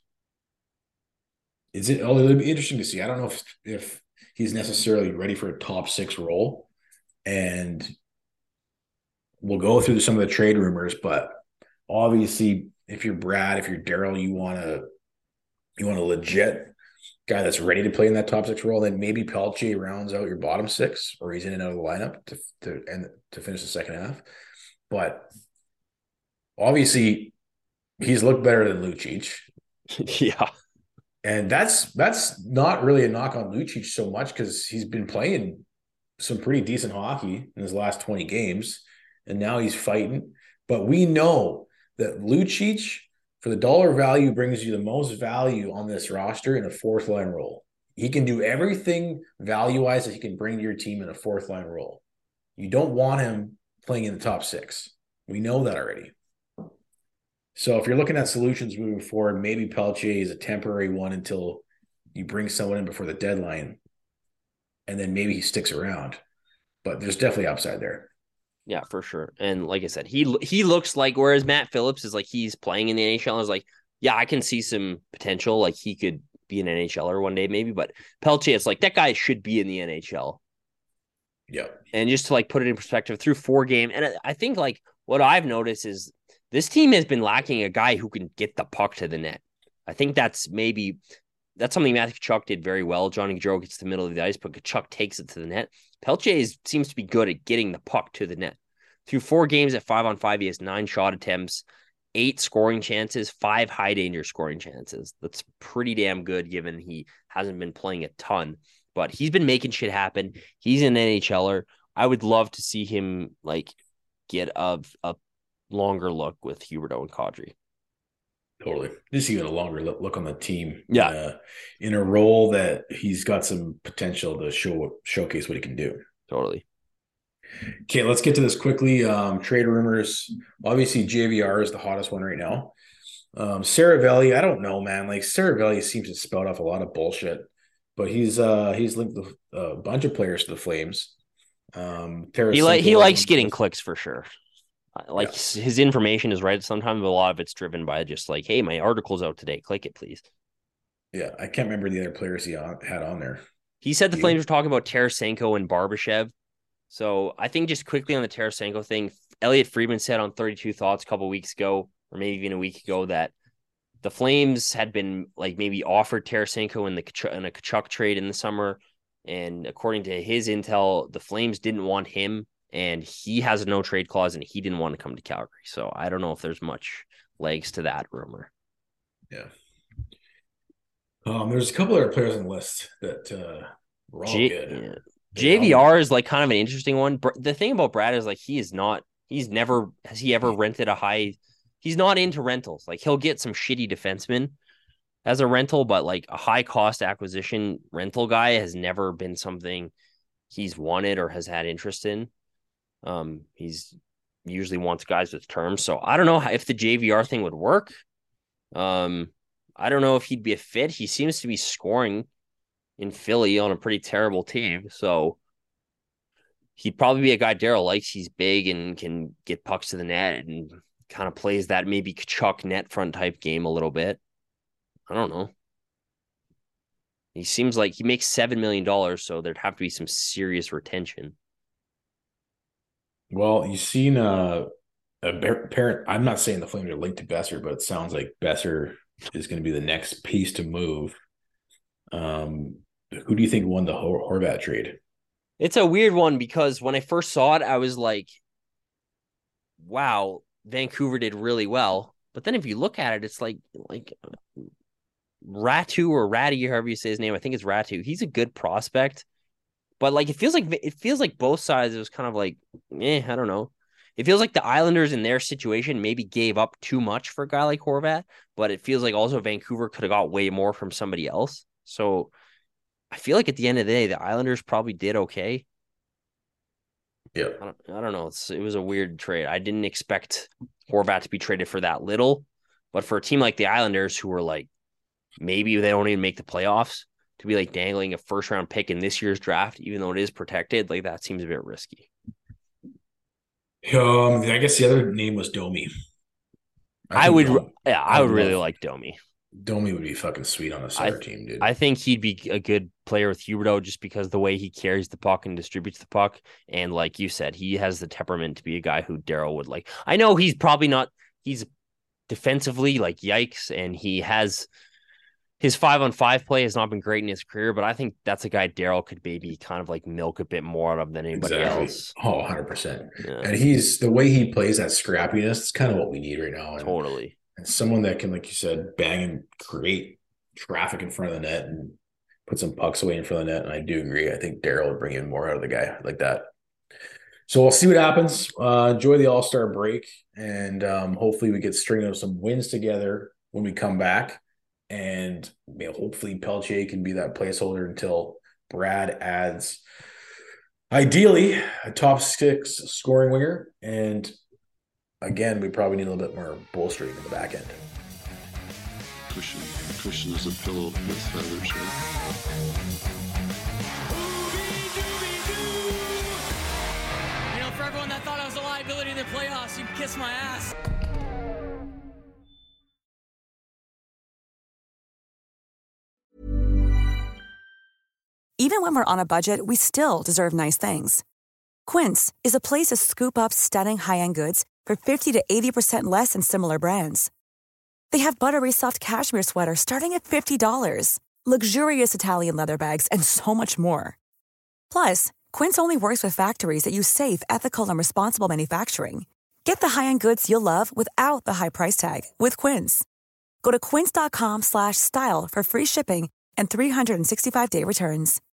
It'll be interesting to see. I don't know if he's necessarily ready for a top 6 role, and we'll go through some of the trade rumors, but obviously if you're Brad, if you're Daryl, you want a legit guy that's ready to play in that top 6 role, then maybe Pelche rounds out your bottom 6, or he's in and out of the lineup to finish the second half. But obviously he's looked better than Lucic. Yeah. And that's not really a knock on Lucic so much because he's been playing some pretty decent hockey in his last 20 games, and now he's fighting. But we know that Lucic, for the dollar value, brings you the most value on this roster in a 4th line role. He can do everything value-wise that he can bring to your team in a 4th line role. You don't want him playing in the top 6. We know that already. So if you're looking at solutions moving forward, maybe Peltier is a temporary one until you bring someone in before the deadline, and then maybe he sticks around. But there's definitely upside there. Yeah, for sure. And like I said, he looks like, whereas Matt Phillips is like he's playing in the NHL. I was like, yeah, I can see some potential. Like he could be an NHLer one day, maybe. But Peltier, it's like that guy should be in the NHL. Yeah. And just to like put it in perspective, through 4 games, and I think like what I've noticed is this team has been lacking a guy who can get the puck to the net. I think that's something Matthew Tkachuk did very well. Johnny Gaudreau gets to the middle of the ice, but Tkachuk takes it to the net. Peltier seems to be good at getting the puck to the net. Through 4 games at 5-on-5, he has 9 shot attempts, 8 scoring chances, 5 high danger scoring chances. That's pretty damn good given he hasn't been playing a ton. But he's been making shit happen. He's an NHLer. I would love to see him like get a longer look with Huberdeau and Kadri. Totally. Just even a longer look on the team. Yeah. In a role that he's got some potential to showcase what he can do. Totally. Okay, let's get to this quickly. Trade rumors. Obviously, JVR is the hottest one right now. Saravelli, I don't know, man. Like Saravelli seems to spout off a lot of bullshit, but he's linked with a bunch of players to the Flames. He likes getting clicks for sure. Like his information is right sometimes, but a lot of it's driven by just like, hey, my article's out today. Click it, please. Yeah, I can't remember the other players he had on there. He said the Flames were talking about Tarasenko and Barbashev. So I think just quickly on the Tarasenko thing, Elliot Friedman said on 32 Thoughts a couple weeks ago, or maybe even a week ago, that the Flames had been like maybe offered Tarasenko in a Tkachuk trade in the summer. And according to his intel, the Flames didn't want him, and he has a no trade clause, and he didn't want to come to Calgary. So I don't know if there's much legs to that rumor. Yeah. There's a couple other players on the list that were all good. Yeah. JVR is like kind of an interesting one. The thing about Brad is like has he ever rented a high? He's not into rentals. Like he'll get some shitty defensemen as a rental, but like a high cost acquisition rental guy has never been something he's wanted or has had interest in. He's usually wants guys with terms. So I don't know if the JVR thing would work. I don't know if he'd be a fit. He seems to be scoring in Philly on a pretty terrible team. So he'd probably be a guy Daryl likes. He's big and can get pucks to the net and kind of plays that maybe Tkachuk net front type game a little bit. I don't know. He seems like he makes $7 million, so there'd have to be some serious retention. Well, you've seen a parent. I'm not saying the Flames are linked to Besser, but it sounds like Besser is going to be the next piece to move. Who do you think won the Horvat trade? It's a weird one because when I first saw it, I was like, wow, Vancouver did really well. But then if you look at it, it's like Ratu or Ratty, however you say his name. I think it's Ratu. He's a good prospect. But like it feels like both sides, it was kind of like, I don't know. It feels like the Islanders in their situation maybe gave up too much for a guy like Horvat, but it feels like also Vancouver could have got way more from somebody else. So I feel like at the end of the day, the Islanders probably did okay. Yeah. I don't know. It was a weird trade. I didn't expect Horvat to be traded for that little, but for a team like the Islanders who were like, maybe they don't even make the playoffs, to be like dangling a first round pick in this year's draft, even though it is protected, like that seems a bit risky. I guess the other name was Domi. I would really like Domi. Domi would be fucking sweet on a center team, dude. I think he'd be a good player with Huberdeau just because the way he carries the puck and distributes the puck. And like you said, he has the temperament to be a guy who Daryl would like. I know he's probably not, he's defensively like yikes, and he has his 5-on-5 play has not been great in his career, but I think that's a guy Daryl could maybe kind of like milk a bit more out of than anybody else. Oh, 100%. Yeah. And he's the way he plays that scrappiness, it's kind of what we need right now. And, totally. And someone that can, like you said, bang and create traffic in front of the net and put some pucks away in front of the net. And I do agree. I think Daryl would bring in more out of the guy like that. So we'll see what happens. Enjoy the All-Star break. And hopefully we get stringing up some wins together when we come back. And hopefully Peltier can be that placeholder until Brad adds, ideally, a top 6 scoring winger. And again, we probably need a little bit more bolstering in the back end. Cushion is a pillow with feathers, right? You know, for everyone that thought I was a liability in the playoffs, you can kiss my ass. Even when we're on a budget, we still deserve nice things. Quince is a place to scoop up stunning high-end goods for 50 to 80% less than similar brands. They have buttery soft cashmere sweaters starting at $50, luxurious Italian leather bags, and so much more. Plus, Quince only works with factories that use safe, ethical, and responsible manufacturing. Get the high-end goods you'll love without the high price tag with Quince. Go to quince.com/style for free shipping and 365-day returns.